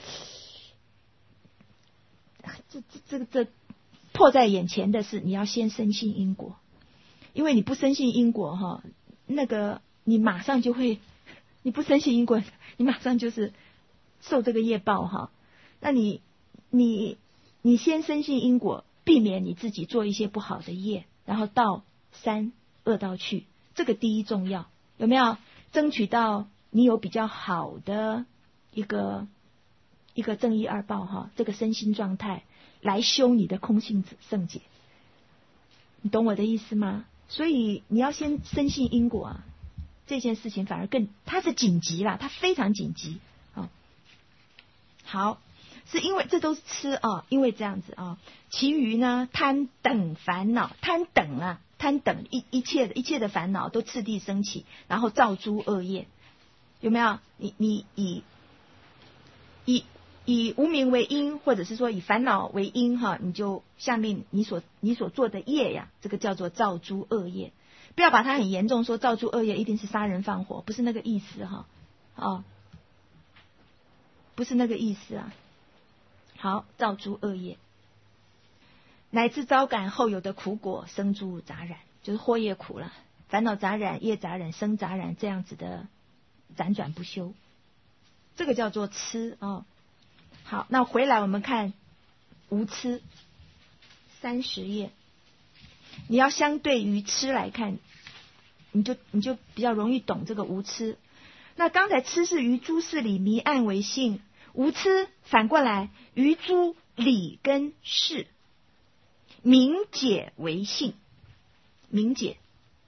这这这个这。迫在眼前的是，你要先深信因果，因为你不深信因果哈，那个你马上就会，你不深信因果，你马上就是受这个业报哈。那你你你先深信因果，避免你自己做一些不好的业，然后到三恶道去，这个第一重要，有没有？争取到你有比较好的一个一个正义二报哈，这个身心状态。来修你的空性圣解，你懂我的意思吗？所以你要先深信因果啊，这件事情反而更它是紧急啦，它非常紧急啊。好，是因为这都是吃啊，因为这样子啊，其余呢贪等烦恼，贪等啊，贪等一一切的一切的烦恼都次第升起，然后造诸恶业，有没有？你你以以。以无明为因，或者是说以烦恼为因哈，你就下面你所你所做的业呀，这个叫做造诸恶业。不要把它很严重说造诸恶业一定是杀人放火，不是那个意思哈，哦，不是那个意思啊。好，造诸恶业，乃至招感后有的苦果生诸杂染，就是祸业苦了，烦恼杂染、业杂染、生杂染这样子的辗转不休，这个叫做痴哦。好，那回来我们看无痴三十页，你要相对于痴来看，你就你就比较容易懂这个无痴。那刚才痴是于诸事理迷暗为性，无痴反过来于诸理跟事明解为性，明解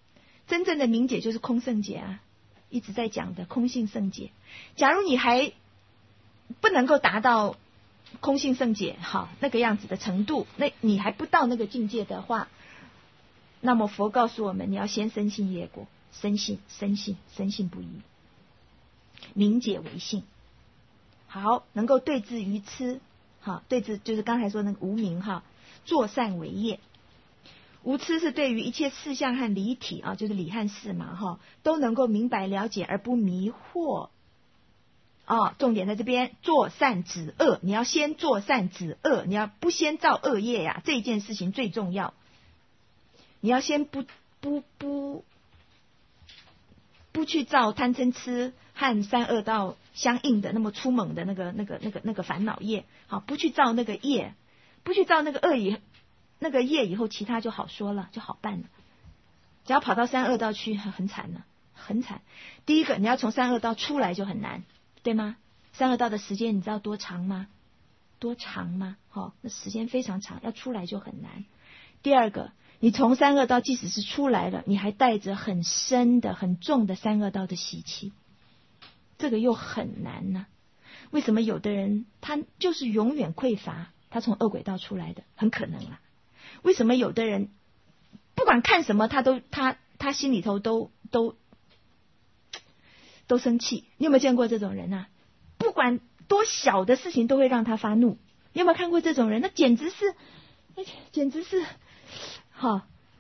真正的明解就是空圣解啊，一直在讲的空性圣解。假如你还不能够达到空性圣解好那个样子的程度，那你还不到那个境界的话，那么佛告诉我们，你要先深信业果，深信深信深信不疑，明解为信。好，能够对治愚痴，好，对治就是刚才说那个无明哈，作善为业。无痴是对于一切事相和理体啊，就是理和事嘛哈，都能够明白了解而不迷惑。哦，重点在这边，做善止恶，你要先做善止恶，你要不先造恶业呀、啊，这件事情最重要。你要先不不不不去造贪嗔痴和三恶道相应的那么粗猛的那个那个那个那个烦恼业，好，不去造那个业，不去造那个恶以那个业以后，其他就好说了，就好办了。只要跑到三恶道去，很惨了，很惨。第一个，你要从三恶道出来就很难。对吗？三恶道的时间你知道多长吗？多长吗？哦，那时间非常长，要出来就很难。第二个，你从三恶道即使是出来了，你还带着很深的、很重的三恶道的习气，这个又很难呢、啊。为什么有的人他就是永远匮乏，他从恶鬼道出来的，很可能啊。为什么有的人不管看什么，他都他他心里头都都。都生气，你有没有见过这种人啊？不管多小的事情都会让他发怒，你有没有看过这种人？那简直是，简直是，好，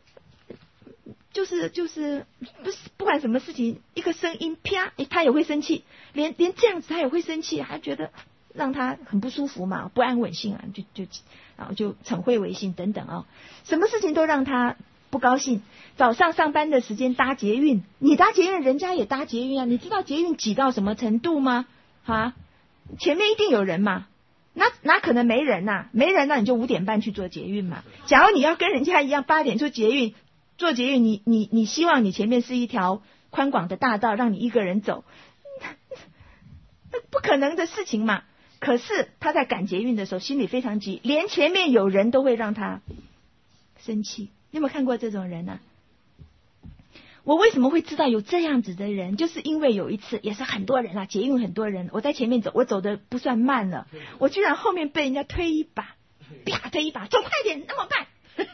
就是就是不是不管什么事情，一个声音啪，他也会生气，连连这样子他也会生气，还觉得让他很不舒服嘛，不安稳性啊，就就然后就嗔恚为性等等啊、哦，什么事情都让他不高兴。早上上班的时间搭捷运，你搭捷运，人家也搭捷运啊，你知道捷运挤到什么程度吗？啊，前面一定有人嘛，那哪可能没人呐、啊？没人那你就五点半去坐捷运嘛。假如你要跟人家一样八点坐捷运，坐捷运你你你希望你前面是一条宽广的大道，让你一个人走，那不可能的事情嘛。可是他在赶捷运的时候心里非常急，连前面有人都会让他生气。你有没有看过这种人呢、啊？我为什么会知道有这样子的人？就是因为有一次也是很多人啊，捷运很多人，我在前面走，我走的不算慢了，我居然后面被人家推一把，啪推一把，走快点，那么慢，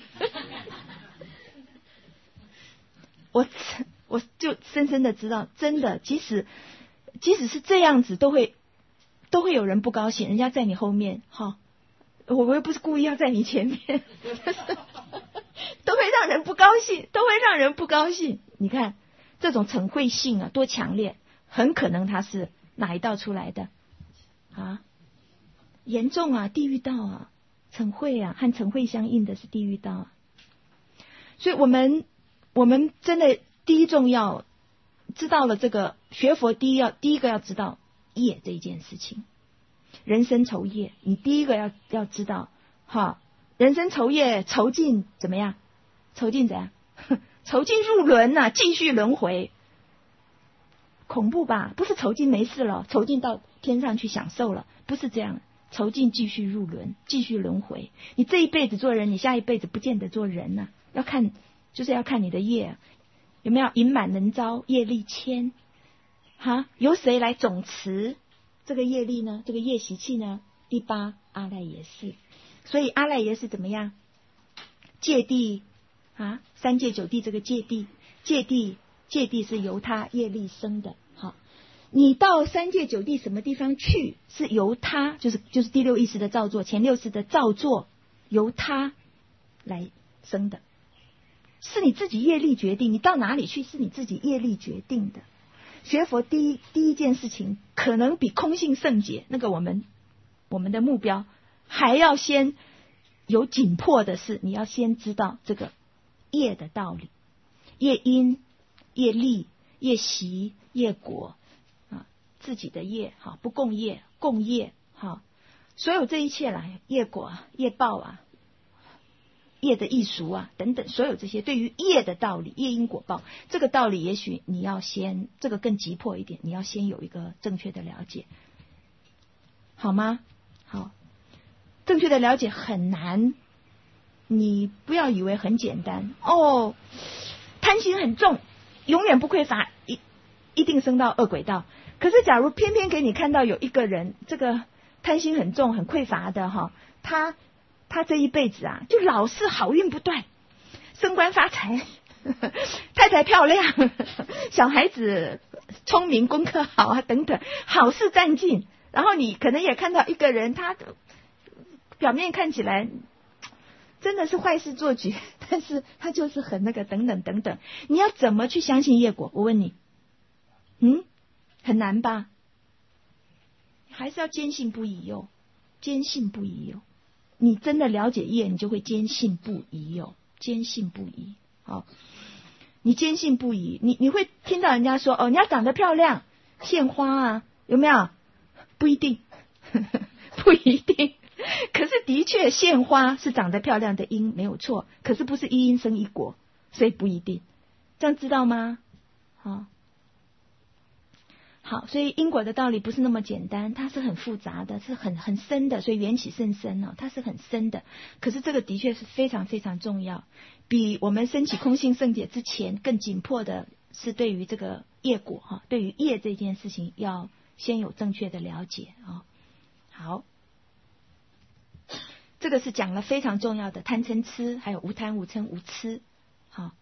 我我就深深的知道，真的，即使即使是这样子，都会都会有人不高兴，人家在你后面，哈，我又不是故意要在你前面，都会让人不高兴，都会让人不高兴。你看这种嗔恚性啊，多强烈，很可能他是哪一道出来的啊？严重啊，地狱道啊，嗔恚啊，和嗔恚相应的是地狱道啊。所以我们我们真的第一重要知道了这个学佛，第一要第一个要知道业这一件事情，人生酬业，你第一个要要知道哈，人生酬业，酬尽怎么样？酬尽怎样？酬尽入轮呐、啊，继续轮回，恐怖吧？不是酬尽没事了，酬尽到天上去享受了，不是这样。酬尽继续入轮，继续轮回。你这一辈子做人，你下一辈子不见得做人呐、啊，要看，就是要看你的业有没有盈满能招，业力谦，哈，由谁来总持这个业力呢？这个业习气呢？第八阿赖耶识。所以阿赖耶识怎么样？戒地啊，三界九地这个戒地，戒地戒地是由他业力生的。好，你到三界九地什么地方去，是由他，就是就是第六意识的造作，前六识的造作，由他来生的，是你自己业力决定。你到哪里去是你自己业力决定的。学佛第一第一件事情，可能比空性圣解那个我们我们的目标还要先有紧迫的是，你要先知道这个业的道理，业因、业力、业习、业果啊，自己的业好，不共业，共业好，所有这一切啦，业果啊、业报啊、业的艺术啊等等，所有这些对于业的道理，业因果报这个道理，也许你要先这个更急迫一点，你要先有一个正确的了解，好吗？好，正确的了解很难，你不要以为很简单哦。贪心很重， 永远不匮乏，一一定升到恶鬼道。可是假如偏偏给你看到有一个人，这个贪心很重、很匮乏的哈，他他这一辈子啊，就老是好运不断，升官发财，太太漂亮，小孩子聪明，功课好啊，等等，好事占尽。然后你可能也看到一个人，他表面看起来真的是坏事做绝，但是他就是很那个等等等等。你要怎么去相信业果？我问你，嗯，很难吧？还是要坚信不疑哦，坚信不疑哦。你真的了解业，你就会坚信不疑哦，坚信不疑。好，你坚信不疑，你你会听到人家说哦，你要长得漂亮，献花啊，有没有？不一定，不一定。可是的确，献花是长得漂亮的因，没有错。可是不是一因生一果，所以不一定。这样知道吗？好，好，所以因果的道理不是那么简单，它是很复杂的，是很很深的。所以缘起甚深哦，它是很深的。可是这个的确是非常非常重要，比我们升起空性圣解之前更紧迫的是对于这个业果哈，对于业这件事情要先有正确的了解啊。好，这个是讲了非常重要的贪嗔痴，还有无贪无嗔无痴。好，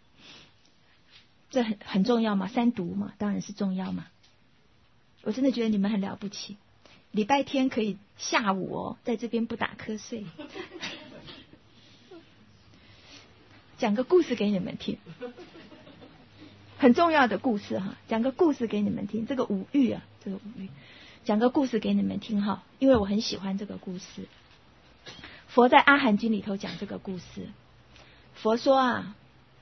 这很很重要嘛，三毒嘛，当然是重要嘛。我真的觉得你们很了不起，礼拜天可以下午哦，在这边不打瞌睡，讲个故事给你们听，很重要的故事哈，讲个故事给你们听。这个五欲啊，这个五欲，讲个故事给你们听哈，因为我很喜欢这个故事。佛在《阿含经》里头讲这个故事，佛说啊，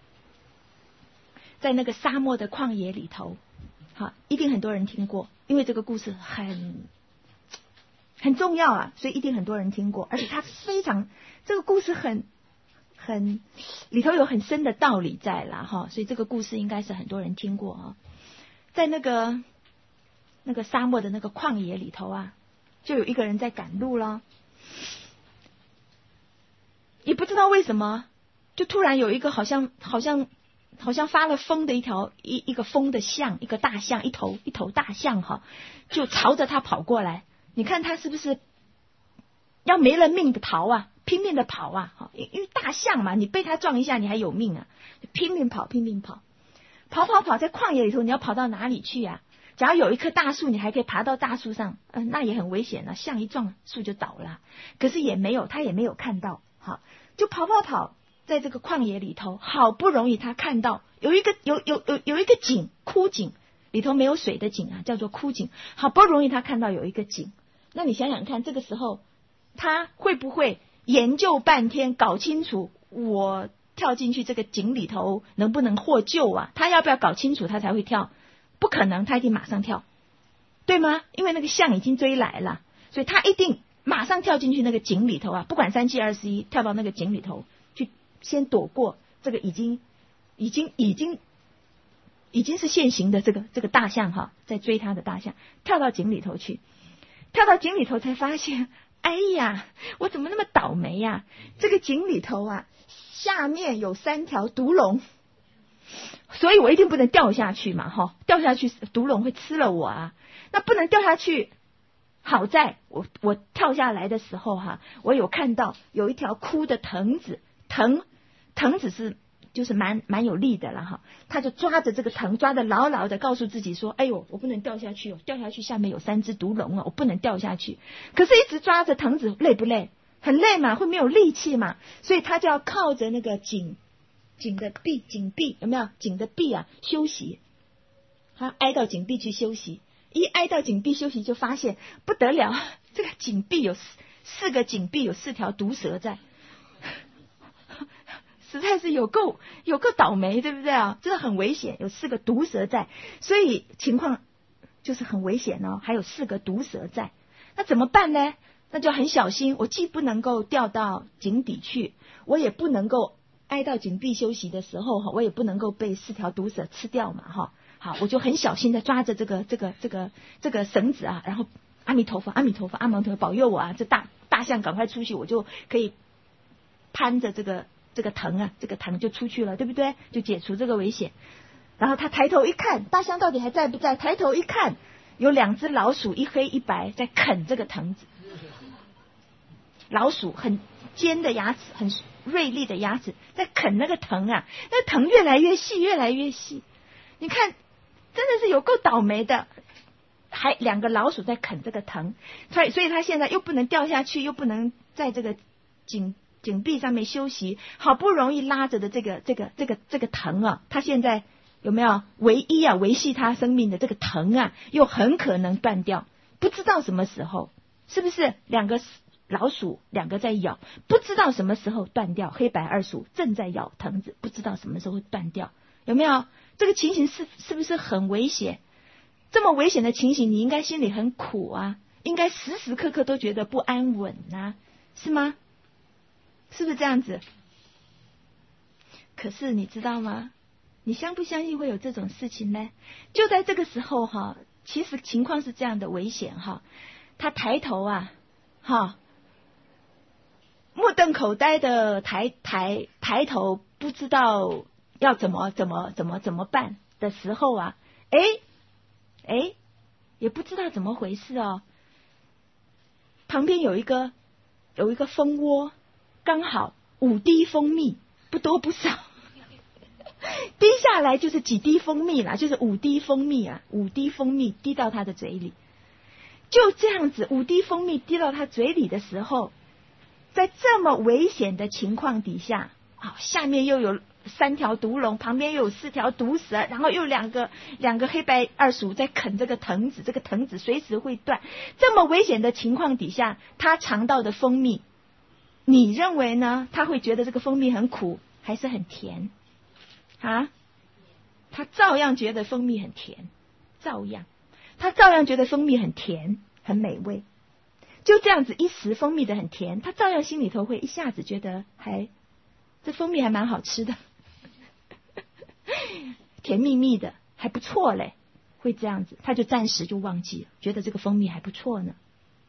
在那个沙漠的旷野里头，好，一定很多人听过，因为这个故事很很重要啊，所以一定很多人听过，而且它非常这个故事很很里头有很深的道理在啦哈，所以这个故事应该是很多人听过啊。在那个那个沙漠的那个旷野里头啊，就有一个人在赶路了，也不知道为什么，就突然有一个好像好像好像发了疯的一条一一个疯的象，一个大象，一头一头大象哈，就朝着他跑过来。你看他是不是要没了命的逃啊，拼命的跑啊？哈，因为大象嘛，你被他撞一下，你还有命啊，拼命跑，拼命跑，跑跑跑，在旷野里头，你要跑到哪里去啊？假如有一棵大树，你还可以爬到大树上，嗯、呃，那也很危险啊，象一撞树就倒了。可是也没有，他也没有看到，好，就跑跑跑，在这个旷野里头，好不容易他看到有一个有有有有一个井，枯井里头没有水的井啊，叫做枯井。好不容易他看到有一个井，那你想想看，这个时候他会不会研究半天，搞清楚我跳进去这个井里头能不能获救啊？他要不要搞清楚他才会跳？不可能，他一定马上跳，对吗？因为那个象已经追来了，所以他一定马上跳进去那个井里头啊！不管三七二十一，跳到那个井里头去，先躲过这个已经已经已经已经是现行的这个这个大象哈，在追他的大象，跳到井里头去，跳到井里头才发现，哎呀，我怎么那么倒霉呀、啊？这个井里头啊，下面有三条毒龙。所以我一定不能掉下去嘛，哈，掉下去毒龙会吃了我啊，那不能掉下去。好在我我跳下来的时候哈、啊，我有看到有一条枯的藤子，藤藤子是就是蛮蛮有力的了哈，他就抓着这个藤，抓得牢牢的，告诉自己说：“哎呦，我不能掉下去哦，掉下去下面有三只毒龙哦，我不能掉下去。”可是，一直抓着藤子累不累？很累嘛，会没有力气嘛，所以他就要靠着那个井。井的壁，井壁有没有？井的壁啊，休息。他挨到井壁去休息，一挨到井壁休息，就发现不得了，这个井壁有四四个井壁有四条毒蛇在，实在是有够有够倒霉，对不对啊？真的很危险，有四个毒蛇在，所以情况就是很危险哦。还有四个毒蛇在，那怎么办呢？那就很小心，我既不能够掉到井底去，我也不能够。挨到井壁休息的时候哈，我也不能够被四条毒蛇吃掉嘛哈。好，我就很小心的抓着这个这个这个这个绳子啊，然后阿弥陀佛，阿弥陀佛，阿弥陀佛保佑我啊！这大大象赶快出去，我就可以攀着这个这个藤啊，这个藤就出去了，对不对？就解除这个危险。 然后他抬头一看，大象到底还在不在？抬头一看，有两只老鼠，一黑一白，在啃这个藤子。老鼠很尖的牙齿，很锐利的牙齿，在啃那个藤啊，那藤越来越细，越来越细。你看，真的是有够倒霉的。还两个老鼠在啃这个藤，所以所以他现在又不能掉下去，又不能在这个井井壁上面休息，好不容易拉着的这个这个这个这个藤啊，他现在有没有唯一啊维系他生命的这个藤啊，又很可能断掉，不知道什么时候，是不是？两个老鼠两个在咬，不知道什么时候断掉，黑白二鼠正在咬藤子，不知道什么时候会断掉，有没有？这个情形是是不是很危险？这么危险的情形，你应该心里很苦啊，应该时时刻刻都觉得不安稳啊，是吗？是不是这样子？可是你知道吗？你相不相信会有这种事情呢？就在这个时候哈，其实情况是这样的危险哈。他抬头啊，哈，目瞪口呆的抬抬抬头，不知道要怎么怎么怎么怎么办的时候啊，哎。哎，也不知道怎么回事哦。旁边有一个有一个蜂窝，刚好五滴蜂蜜，不多不少，滴下来就是几滴蜂蜜啦，就是五滴蜂蜜啊，五滴蜂蜜滴到他的嘴里。就这样子，五滴蜂蜜滴到他嘴里的时候，在这么危险的情况底下，好，下面又有三条毒龙，旁边又有四条毒蛇，然后又两个两个黑白二鼠在啃这个藤子，这个藤子随时会断。这么危险的情况底下，他尝到的蜂蜜，你认为呢？他会觉得这个蜂蜜很苦还是很甜啊？他照样觉得蜂蜜很甜，照样，他照样觉得蜂蜜很甜，很美味。就这样子一时蜂蜜的很甜，他照样心里头会一下子觉得还这蜂蜜还蛮好吃的。甜蜜蜜的还不错嘞，会这样子，他就暂时就忘记了，觉得这个蜂蜜还不错呢。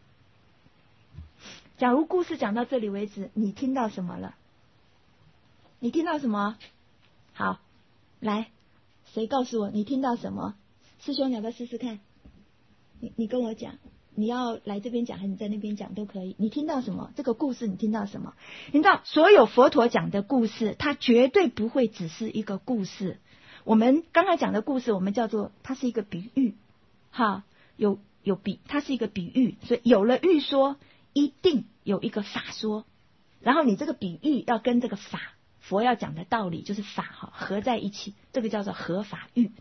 假如故事讲到这里为止，你听到什么了？你听到什么？好，来，谁告诉我你听到什么？师兄，你要不要试试看？你你跟我讲，你要来这边讲还是你在那边讲都可以。你听到什么？这个故事你听到什么？你知道，所有佛陀讲的故事，它绝对不会只是一个故事。我们刚才讲的故事，我们叫做它是一个比喻，哈，有有比，它是一个比喻，所以有了喻说，一定有一个法说，然后你这个比喻要跟这个法，佛要讲的道理就是法哈合在一起，这个叫做合法喻，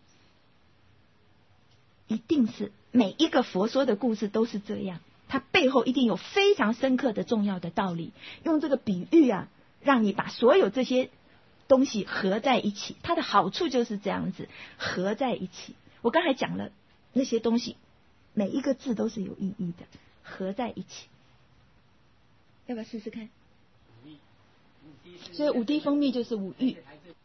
一定是每一个佛说的故事都是这样，它背后一定有非常深刻的重要的道理，用这个比喻啊，让你把所有这些东西合在一起，它的好处就是这样子合在一起。我刚才讲了那些东西，每一个字都是有意义的，合在一起。要不要试试看？所以五滴蜂蜜就是五喻。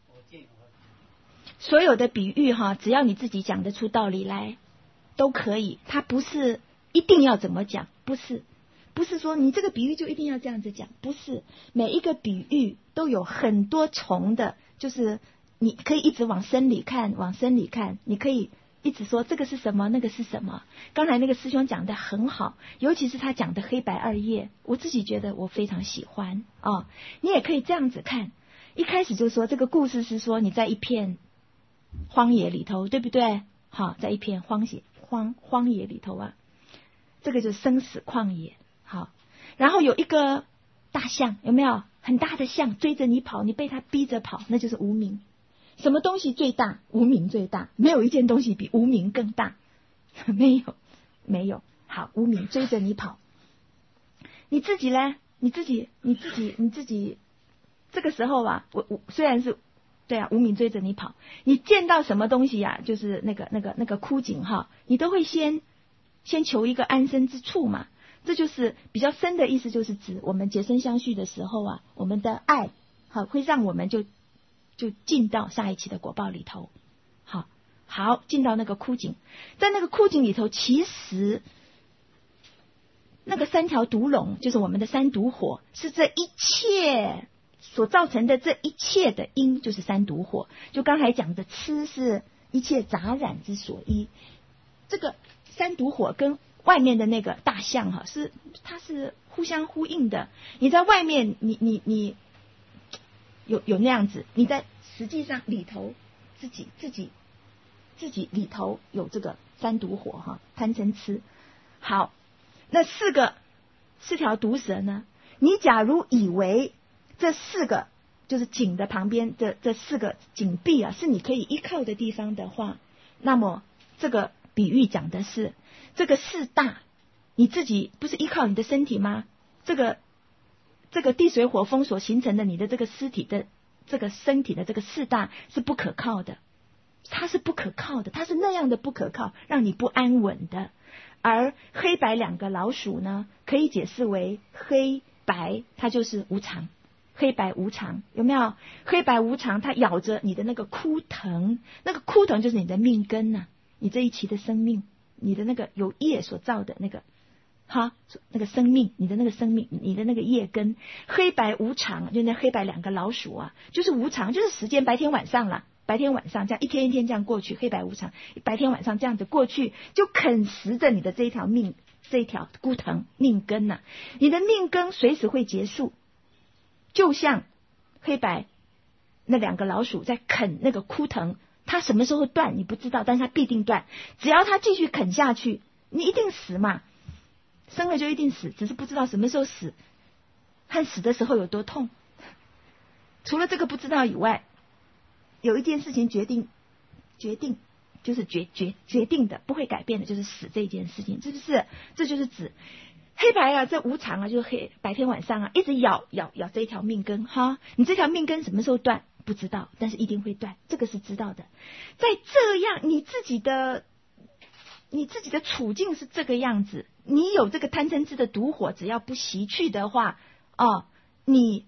所有的比喻哈，只要你自己讲得出道理来，都可以。它不是一定要怎么讲，不是。不是说你这个比喻就一定要这样子讲，不是，每一个比喻都有很多重的，就是你可以一直往深里看，往深里看，你可以一直说这个是什么，那个是什么。刚才那个师兄讲的很好，尤其是他讲的黑白二页，我自己觉得我非常喜欢哦。你也可以这样子看，一开始就说这个故事是说你在一片荒野里头，对不对？好，在一片荒野荒荒野里头啊，这个就是生死旷野。好，然后有一个大象，有没有很大的象追着你跑，你被它逼着跑，那就是无明。什么东西最大？无明最大，没有一件东西比无明更大，没有，没有。好，无明追着你跑，你自己呢？你自己，你自己，你自己，这个时候啊，我我虽然是对啊，无明追着你跑，你见到什么东西啊？就是那个那个那个枯井哈，你都会先先求一个安身之处嘛。这就是比较深的意思，就是指我们结生相续的时候啊，我们的爱好会让我们就就进到下一期的果报里头。好，好，进到那个枯井，在那个枯井里头，其实那个三条毒龙就是我们的三毒火，是这一切所造成的这一切的因，就是三毒火。就刚才讲的吃是一切杂染之所依。这个三毒火跟外面的那个大象哈，是它是互相呼应的。你在外面，你你你有有那样子，你在实际上里头自己自己自己里头有这个三毒火哈，贪嗔痴。好，那四个四条毒蛇呢？你假如以为这四个就是井的旁边的这四个井壁啊，是你可以依靠的地方的话，那么这个比喻讲的是这个四大，你自己不是依靠你的身体吗？这个这个地水火风所形成的你的这个尸体的这个身体的这个四大是不可靠的，它是不可靠的，它是那样的不可靠，让你不安稳的。而黑白两个老鼠呢，可以解释为黑白，它就是无常。黑白无常，有没有？黑白无常，它咬着你的那个枯藤，那个枯藤就是你的命根呐、啊，你这一期的生命，你的那个由业所造的那个，哈，那个生命，你的那个生命，你的那个业根。黑白无常，就那黑白两个老鼠啊，就是无常，就是时间，白天晚上啦，白天晚上这样一天一天这样过去，黑白无常，白天晚上这样子过去，就啃食着你的这一条命，这一条枯藤命根呐、啊，你的命根随时会结束。就像黑白那两个老鼠在啃那个枯藤，它什么时候断你不知道，但是它必定断。只要它继续啃下去，你一定死嘛，生了就一定死，只是不知道什么时候死，和死的时候有多痛。除了这个不知道以外，有一件事情决定决定就是决决决定的不会改变的，就是死这件事情，是不是？这就是指黑白啊，这无常啊，就是黑白天晚上啊，一直咬咬咬这一条命根哈，你这条命根什么时候断不知道，但是一定会断，这个是知道的。在这样你自己的你自己的处境是这个样子，你有这个贪嗔痴的毒火，只要不熄去的话，哦，你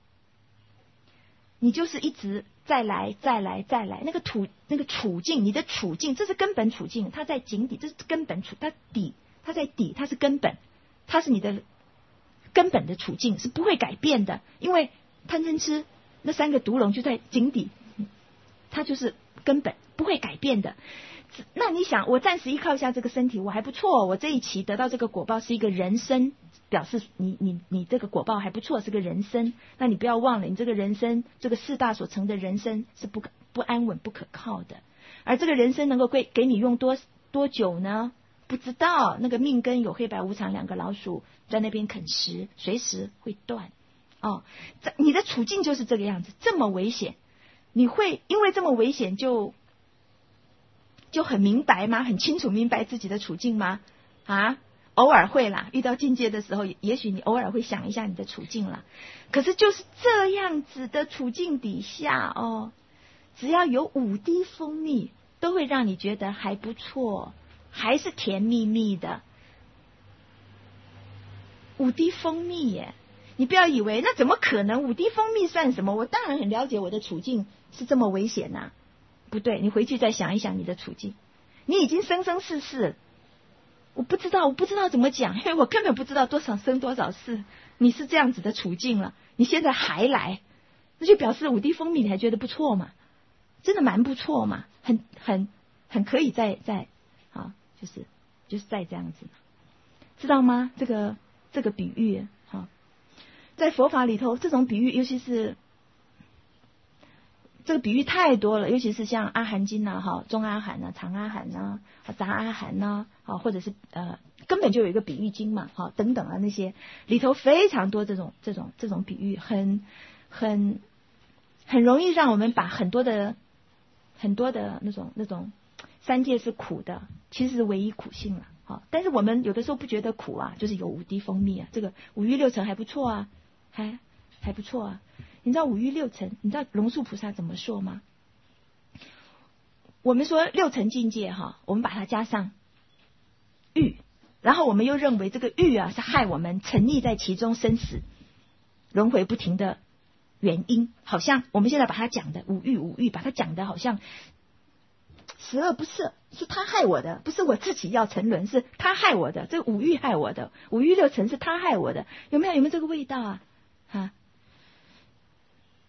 你就是一直再来再来再来，那个土那个处境，你的处境，这是根本处境，它在井底，这是根本处，它底，它在底，它是根本。它是你的根本的处境，是不会改变的，因为贪嗔痴那三个毒龙就在井底，它就是根本不会改变的。那你想，我暂时依靠一下这个身体，我还不错，我这一期得到这个果报是一个人生，表示你你你这个果报还不错，是个人生。那你不要忘了，你这个人生，这个四大所成的人生是不不安稳、不可靠的。而这个人生能够给给你用多多久呢？不知道，那个命根有黑白无常两个老鼠在那边啃食，随时会断。哦，你的处境就是这个样子，这么危险，你会因为这么危险就就很明白吗？很清楚明白自己的处境吗？啊，偶尔会啦，遇到境界的时候，也许你偶尔会想一下你的处境啦。可是就是这样子的处境底下哦，只要有五滴蜂蜜，都会让你觉得还不错。还是甜蜜蜜的五滴蜂蜜耶，你不要以为那怎么可能，五滴蜂蜜算什么？我当然很了解我的处境是这么危险呐、啊，不对，你回去再想一想你的处境，你已经生生世世，我不知道，我不知道怎么讲，因为我根本不知道多少生多少世，你是这样子的处境了，你现在还来，那就表示五滴蜂蜜你还觉得不错嘛，真的蛮不错嘛，很很很可以再再啊。就是就是再这样子，知道吗？这个这个比喻哈，在佛法里头，这种比喻，尤其是这个比喻太多了，尤其是像阿含经呐、啊，哈，中阿含呐、啊、长阿含呐、啊、杂阿含呐、啊，或者是呃，根本就有一个比喻经嘛，哈，等等啊，那些里头非常多这种这种这种比喻，很很很容易让我们把很多的很多的那种那种。三界是苦的，其实是唯一苦性了，好，但是我们有的时候不觉得苦啊，就是有五滴蜂蜜啊，这个五欲六尘还不错啊，还还不错啊。你知道五欲六尘，你知道龙树菩萨怎么说吗？我们说六尘境界哈，我们把它加上欲，然后我们又认为这个欲啊是害我们沉溺在其中生死轮回不停的原因，好像我们现在把它讲的五欲五欲，把它讲的好像。十恶不赦，是他害我的，不是我自己要沉沦，是他害我的，这个五欲害我的，五欲六尘是他害我的，有没有有没有这个味道啊？哈，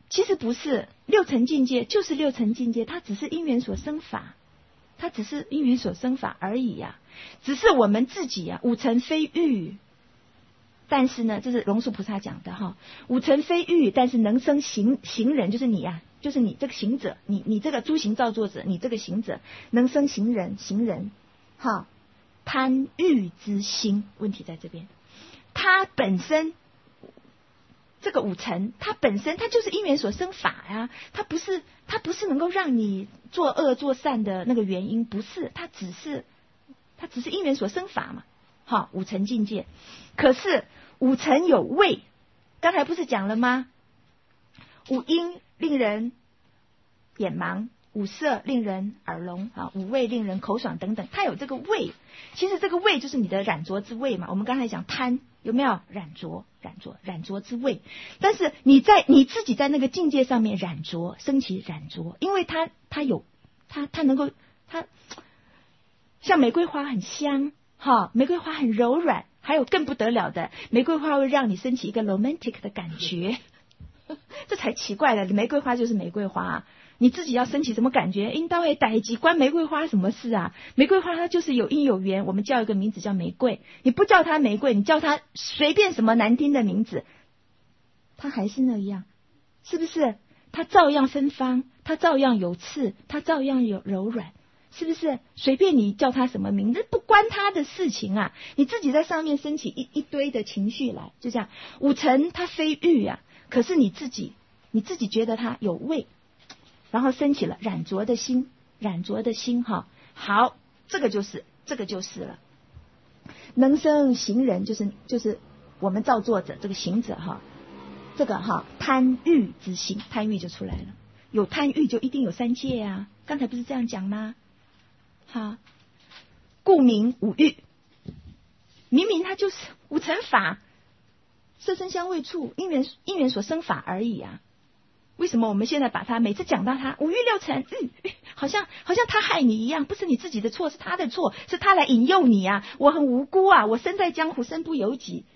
其实不是，六层境界就是六层境界，它只是因缘所生法，它只是因缘所生法而已呀、啊。只是我们自己啊，五尘非欲。但是呢，这是龙树菩萨讲的哈，五尘非欲，但是能生行行人，就是你呀、啊，就是你这个行者，你你这个诸行造作者，你这个行者能生行人，行人，哈，贪欲之心，问题在这边，它本身这个五尘，它本身它就是因缘所生法呀、啊，它不是它不是能够让你做恶做善的那个原因，不是，它只是它只是因缘所生法嘛。好，五尘境界，可是五尘有味，刚才不是讲了吗？五音令人眼盲，五色令人耳聋，啊，五味令人口爽等等，它有这个味。其实这个味就是你的染浊之味嘛。我们刚才讲贪，有没有染浊？染浊，染浊之味。但是你在你自己在那个境界上面染浊，升起染浊，因为它它有它它能够它像玫瑰花很香。哈，玫瑰花很柔软，还有更不得了的，玫瑰花会让你升起一个 romantic 的感觉，这才奇怪了。玫瑰花就是玫瑰花、啊，你自己要升起什么感觉？应当会逮鸡关玫瑰花什么事啊？玫瑰花它就是有因有缘，我们叫一个名字叫玫瑰，你不叫它玫瑰，你叫它随便什么难听的名字，它还是那样，是不是？它照样芬芳，它照样有刺，它照样有柔软。是不是随便你叫他什么名字不关他的事情啊？你自己在上面升起一一堆的情绪来，就这样。五尘它非欲啊，可是你自己你自己觉得它有味，然后升起了染浊的心，染浊的心哈。好，这个就是这个就是了。能生行人就是就是我们造作者这个行者哈，这个哈贪欲之心，贪欲就出来了。有贪欲就一定有三界啊，刚才不是这样讲吗？好，故名五欲，明明它就是五尘法，色声香味触因缘因缘所生法而已啊。为什么我们现在把它每次讲到它五欲六尘，嗯，好像好像他害你一样，不是你自己的错，是他的错，是他来引诱你啊！我很无辜啊，我身在江湖，身不由己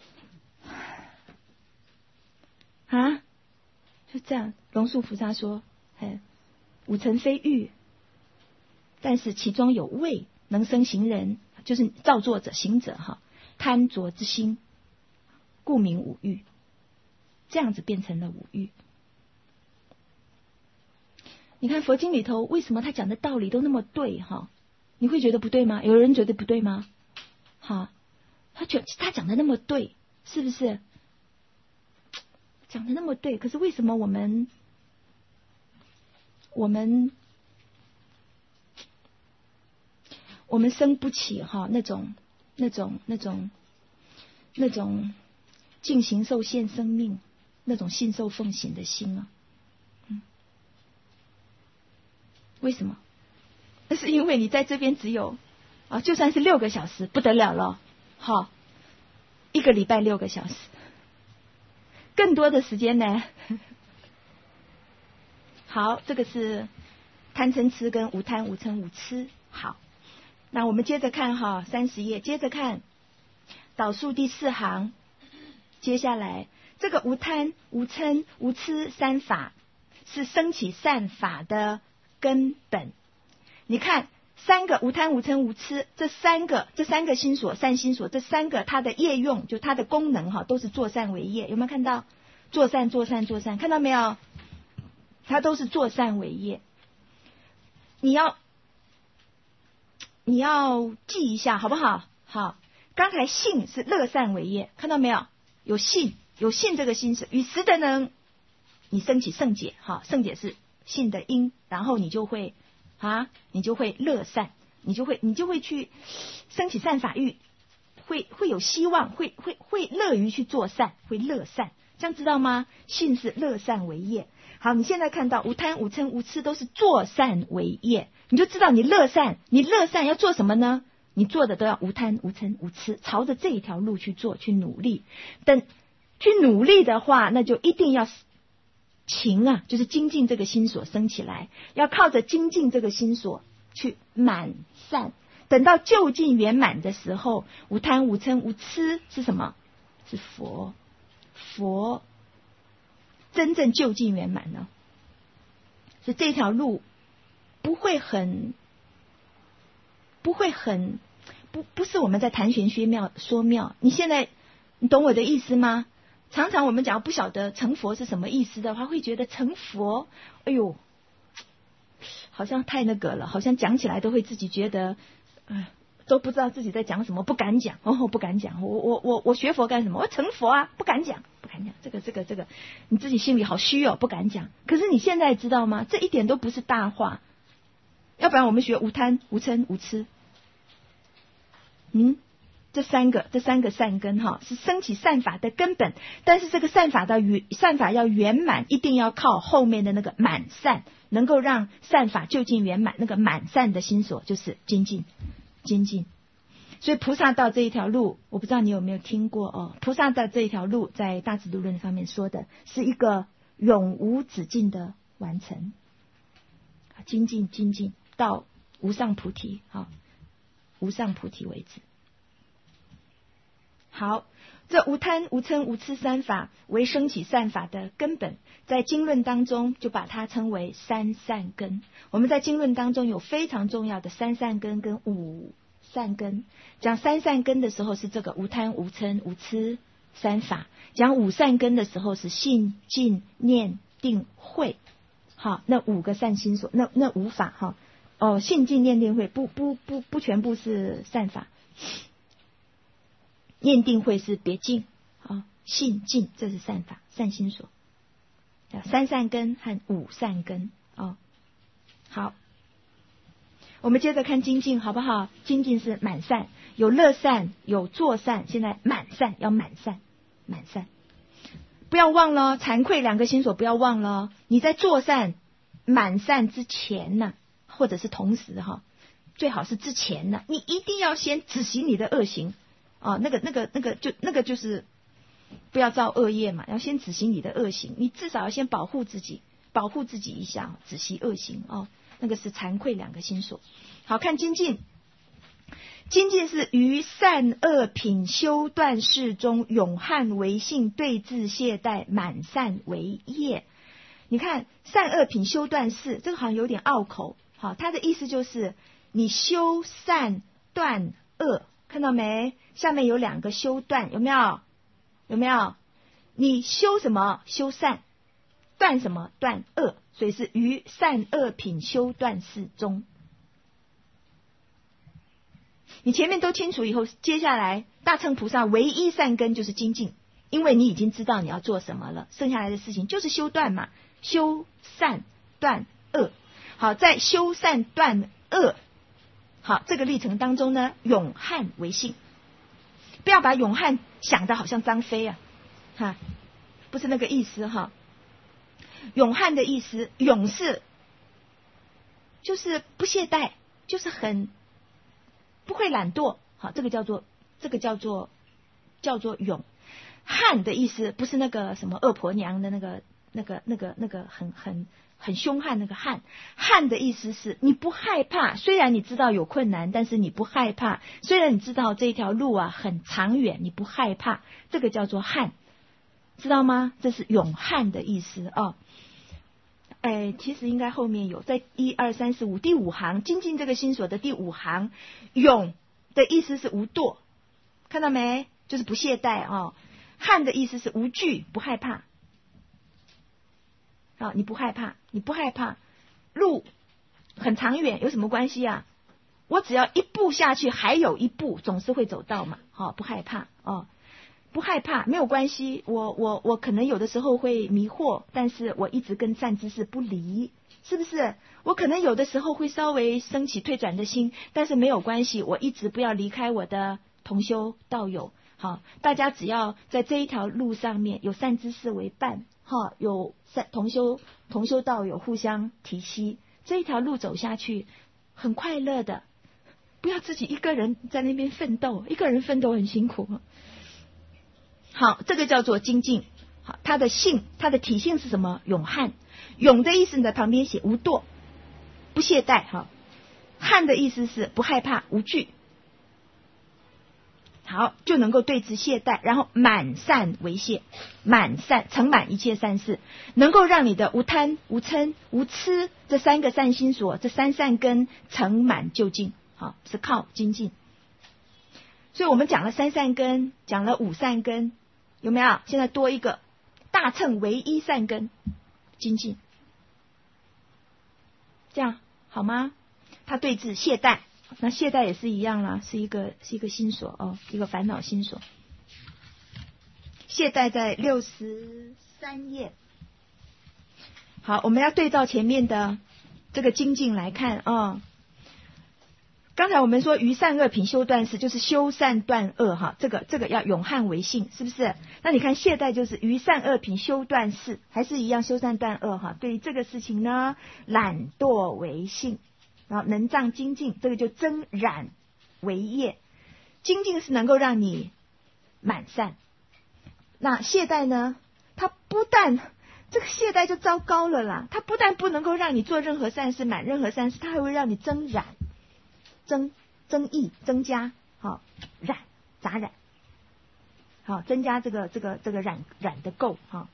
啊，就这样。龙树菩萨说，哎，五尘非欲。但是其中有味，能生行人，就是造作者行者哈，贪着之心，故名五欲，这样子变成了五欲。你看佛经里头，为什么他讲的道理都那么对哈？你会觉得不对吗？有人觉得不对吗？哈，他觉他讲的那么对，是不是？讲的那么对，可是为什么我们我们我们生不起哈那种那种那种那种尽形受现生命那种信受奉行的心啊？嗯，为什么？那是因为你在这边只有啊，就算是六个小时不得了了，好，一个礼拜六个小时，更多的时间呢？好，这个是贪嗔痴跟无贪无嗔无痴。好。那我们接着看哈，三十页，接着看导数第四行，接下来这个无贪、无嗔、无痴三法是升起善法的根本。你看三个无贪、无嗔、无痴，这三个这三个心所、善心所，这三个它的业用，就它的功能哈，都是作善为业。有没有看到？作善、作善、作善，看到没有？它都是作善为业。你要。你要记一下好不好？好，刚才信是乐善为业，看到没有？有信，有信这个心是与时的呢，你升起圣解，哈，圣解是信的因，然后你就会啊，你就会乐善，你就会你就会去升起善法欲，会会有希望，会会会乐于去做善，会乐善，这样知道吗？信是乐善为业。好，你现在看到无贪无嗔无痴都是作善为业，你就知道你乐善，你乐善要做什么呢？你做的都要无贪无嗔无痴，朝着这一条路去做，去努力。等去努力的话，那就一定要勤啊，就是精进这个心所生起来，要靠着精进这个心所去满善。等到究竟圆满的时候，无贪无嗔无痴是什么？是佛。佛。 真正究竟圆满呢。所以这条路不会很不会很不不是我们在谈玄学妙说妙。你现在你懂我的意思吗？常常我们讲不晓得成佛是什么意思的话，会觉得成佛，哎呦，好像太那个了，好像讲起来都会自己觉得，哎，都不知道自己在讲什么，不敢讲哦，不敢讲。我我我我学佛干什么？我成佛啊，不敢讲，不敢讲。这个这个这个，你自己心里好虚哦，不敢讲。可是你现在知道吗？这一点都不是大话。要不然我们学无贪、无嗔、无痴，嗯。这三个，这三个善根哈，是升起善法的根本。但是这个善法的圆，善法要圆满，一定要靠后面的那个满善，能够让善法究竟圆满。那个满善的心所就是精进，精进。所以菩萨道这一条路，我不知道你有没有听过哦。菩萨道这一条路，在大智度论上面说的是一个永无止境的完成，精进精进到无上菩提，好，无上菩提为止。好，这无贪、无嗔、无痴三法为升起善法的根本，在经论当中就把它称为三善根。我们在经论当中有非常重要的三善根跟五善根。讲三善根的时候是这个无贪、无嗔、无痴三法；讲五善根的时候是信、净、念、定、慧。好，那五个善心所，那那五法哈，哦，信、净、念、定、慧不不不不全部是善法。念定慧是别境啊，信净这是善法，善心所，三善根和五善根哦。好，我们接着看精进好不好？精进是满善，有乐善，有作善，现在满善要满善，满善，不要忘了惭愧两个心所，不要忘了你在作善满善之前呢，或者是同时哈，最好是之前呢，你一定要先止息你的恶行。哦，那个、那个、那个，就那个就是不要造恶业嘛，要先止息你的恶行，你至少要先保护自己，保护自己一下，止息恶行哦。那个是惭愧两个心所。好，看精进，精进是于善恶品修断事中，永汉为性，对治懈怠，满善为业。你看善恶品修断事，这个好像有点拗口。好，它的意思就是你修善断恶。看到没？下面有两个修断，有没有？有没有？你修什么？修善。断什么？断恶。所以是于善恶品修断事中。你前面都清楚以后，接下来大乘菩萨唯一善根就是精进，因为你已经知道你要做什么了，剩下来的事情就是修断嘛，修善断恶。好，在修善断恶。好，这个历程当中呢，永汉为性，不要把永汉想得好像张飞啊，哈，不是那个意思哈。永汉的意思，永是就是不懈怠，就是很不会懒惰，好，这个叫做这个叫做叫做永。汉的意思不是那个什么恶婆娘的那个那个那个那个很很。很凶悍那个悍，悍的意思是你不害怕，虽然你知道有困难，但是你不害怕，虽然你知道这条路啊很长远，你不害怕，这个叫做悍，知道吗？这是永汉的意思哦。哎，其实应该后面有，在一二三四五第五行，精进这个心所的第五行，永的意思是无惰，看到没？就是不懈怠哦。悍的意思是无惧，不害怕。啊，你不害怕，你不害怕，路很长远，有什么关系啊？我只要一步下去，还有一步，总是会走到嘛。好、哦，不害怕哦，不害怕没有关系。我我我可能有的时候会迷惑，但是我一直跟善知识不离，是不是？我可能有的时候会稍微升起退转的心，但是没有关系，我一直不要离开我的同修道友。好，大家只要在这一条路上面有善知识为伴。哈，有同修同修道友互相提携，这一条路走下去很快乐的，不要自己一个人在那边奋斗，一个人奋斗很辛苦。好，这个叫做精进。好，它的性，它的体性是什么？永汉。永的意思在旁边写无惰，不懈怠。哈，汉的意思是不害怕，无惧。 好，就能够对治懈怠，然后满善为谢，满善成满一切善事，能够让你的无贪、无嗔、无痴这三个善心所，这三善根成满究竟。好，是靠精进。所以我们讲了三善根，讲了五善根，有没有？现在多一个大乘唯一善根，精进，这样好吗？它对治懈怠。那懈怠也是一样啦，是一个是一个心所哦，一个烦恼心所。懈怠在六十三页。好，我们要对照前面的这个精进来看啊、哦。刚才我们说于善恶品修断事，就是修善断恶哈，这个这个要永汉为性，是不是？那你看懈怠就是于善恶品修断事，还是一样修善断恶哈。对于这个事情呢，懒惰为性。然后能障精进，这个就增染为业。精进是能够让你满善，那懈怠呢？它不但这个懈怠就糟糕了啦，它不但不能够让你做任何善事、满任何善事，它还会让你增染、增增益、增加好染杂染，好增加这个这个这个染染的垢哈。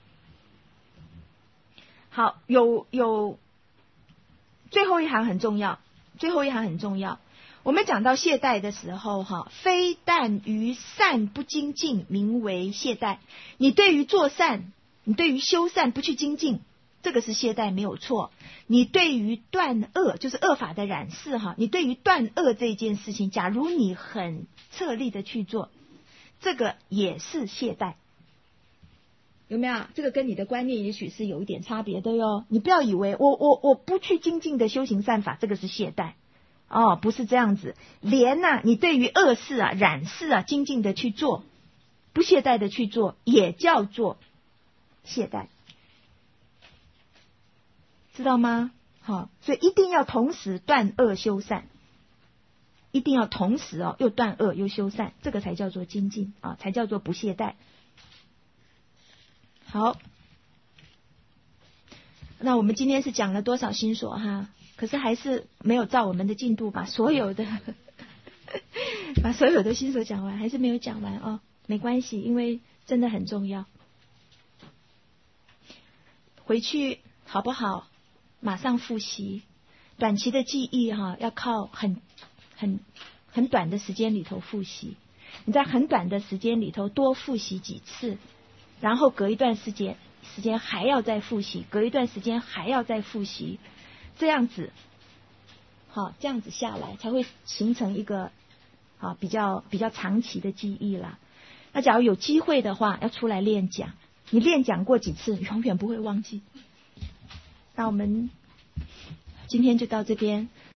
好，有有最后一行很重要。最后一行很重要，我们讲到懈怠的时候哈，非但于善不精进，名为懈怠。你对于做善，你对于修善不去精进，这个是懈怠没有错。你对于断恶，就是恶法的染饰哈，你对于断恶这件事情，假如你很彻力的去做，这个也是懈怠。有没有？这个跟你的观念也许是有一点差别的哟。你不要以为我我我不去精进的修行善法，这个是懈怠哦，不是这样子。连呐、啊，你对于恶事啊、染事啊，精进的去做，不懈怠的去做，也叫做懈怠，知道吗？好，所以一定要同时断恶修善，一定要同时哦，又断恶又修善，这个才叫做精进啊，才叫做不懈怠。好，那我们今天是讲了多少心所哈？可是还是没有照我们的进度把所有的把所有的心所讲完，还是没有讲完哦。没关系，因为真的很重要。回去好不好？马上复习，短期的记忆哈，要靠很很很短的时间里头复习。你在很短的时间里头多复习几次。然后隔一段时间，时间还要再复习，隔一段时间还要再复习，这样子，好，这样子下来才会形成一个啊比较比较长期的记忆啦。那假如有机会的话，要出来练讲，你练讲过几次，永远不会忘记。那我们今天就到这边。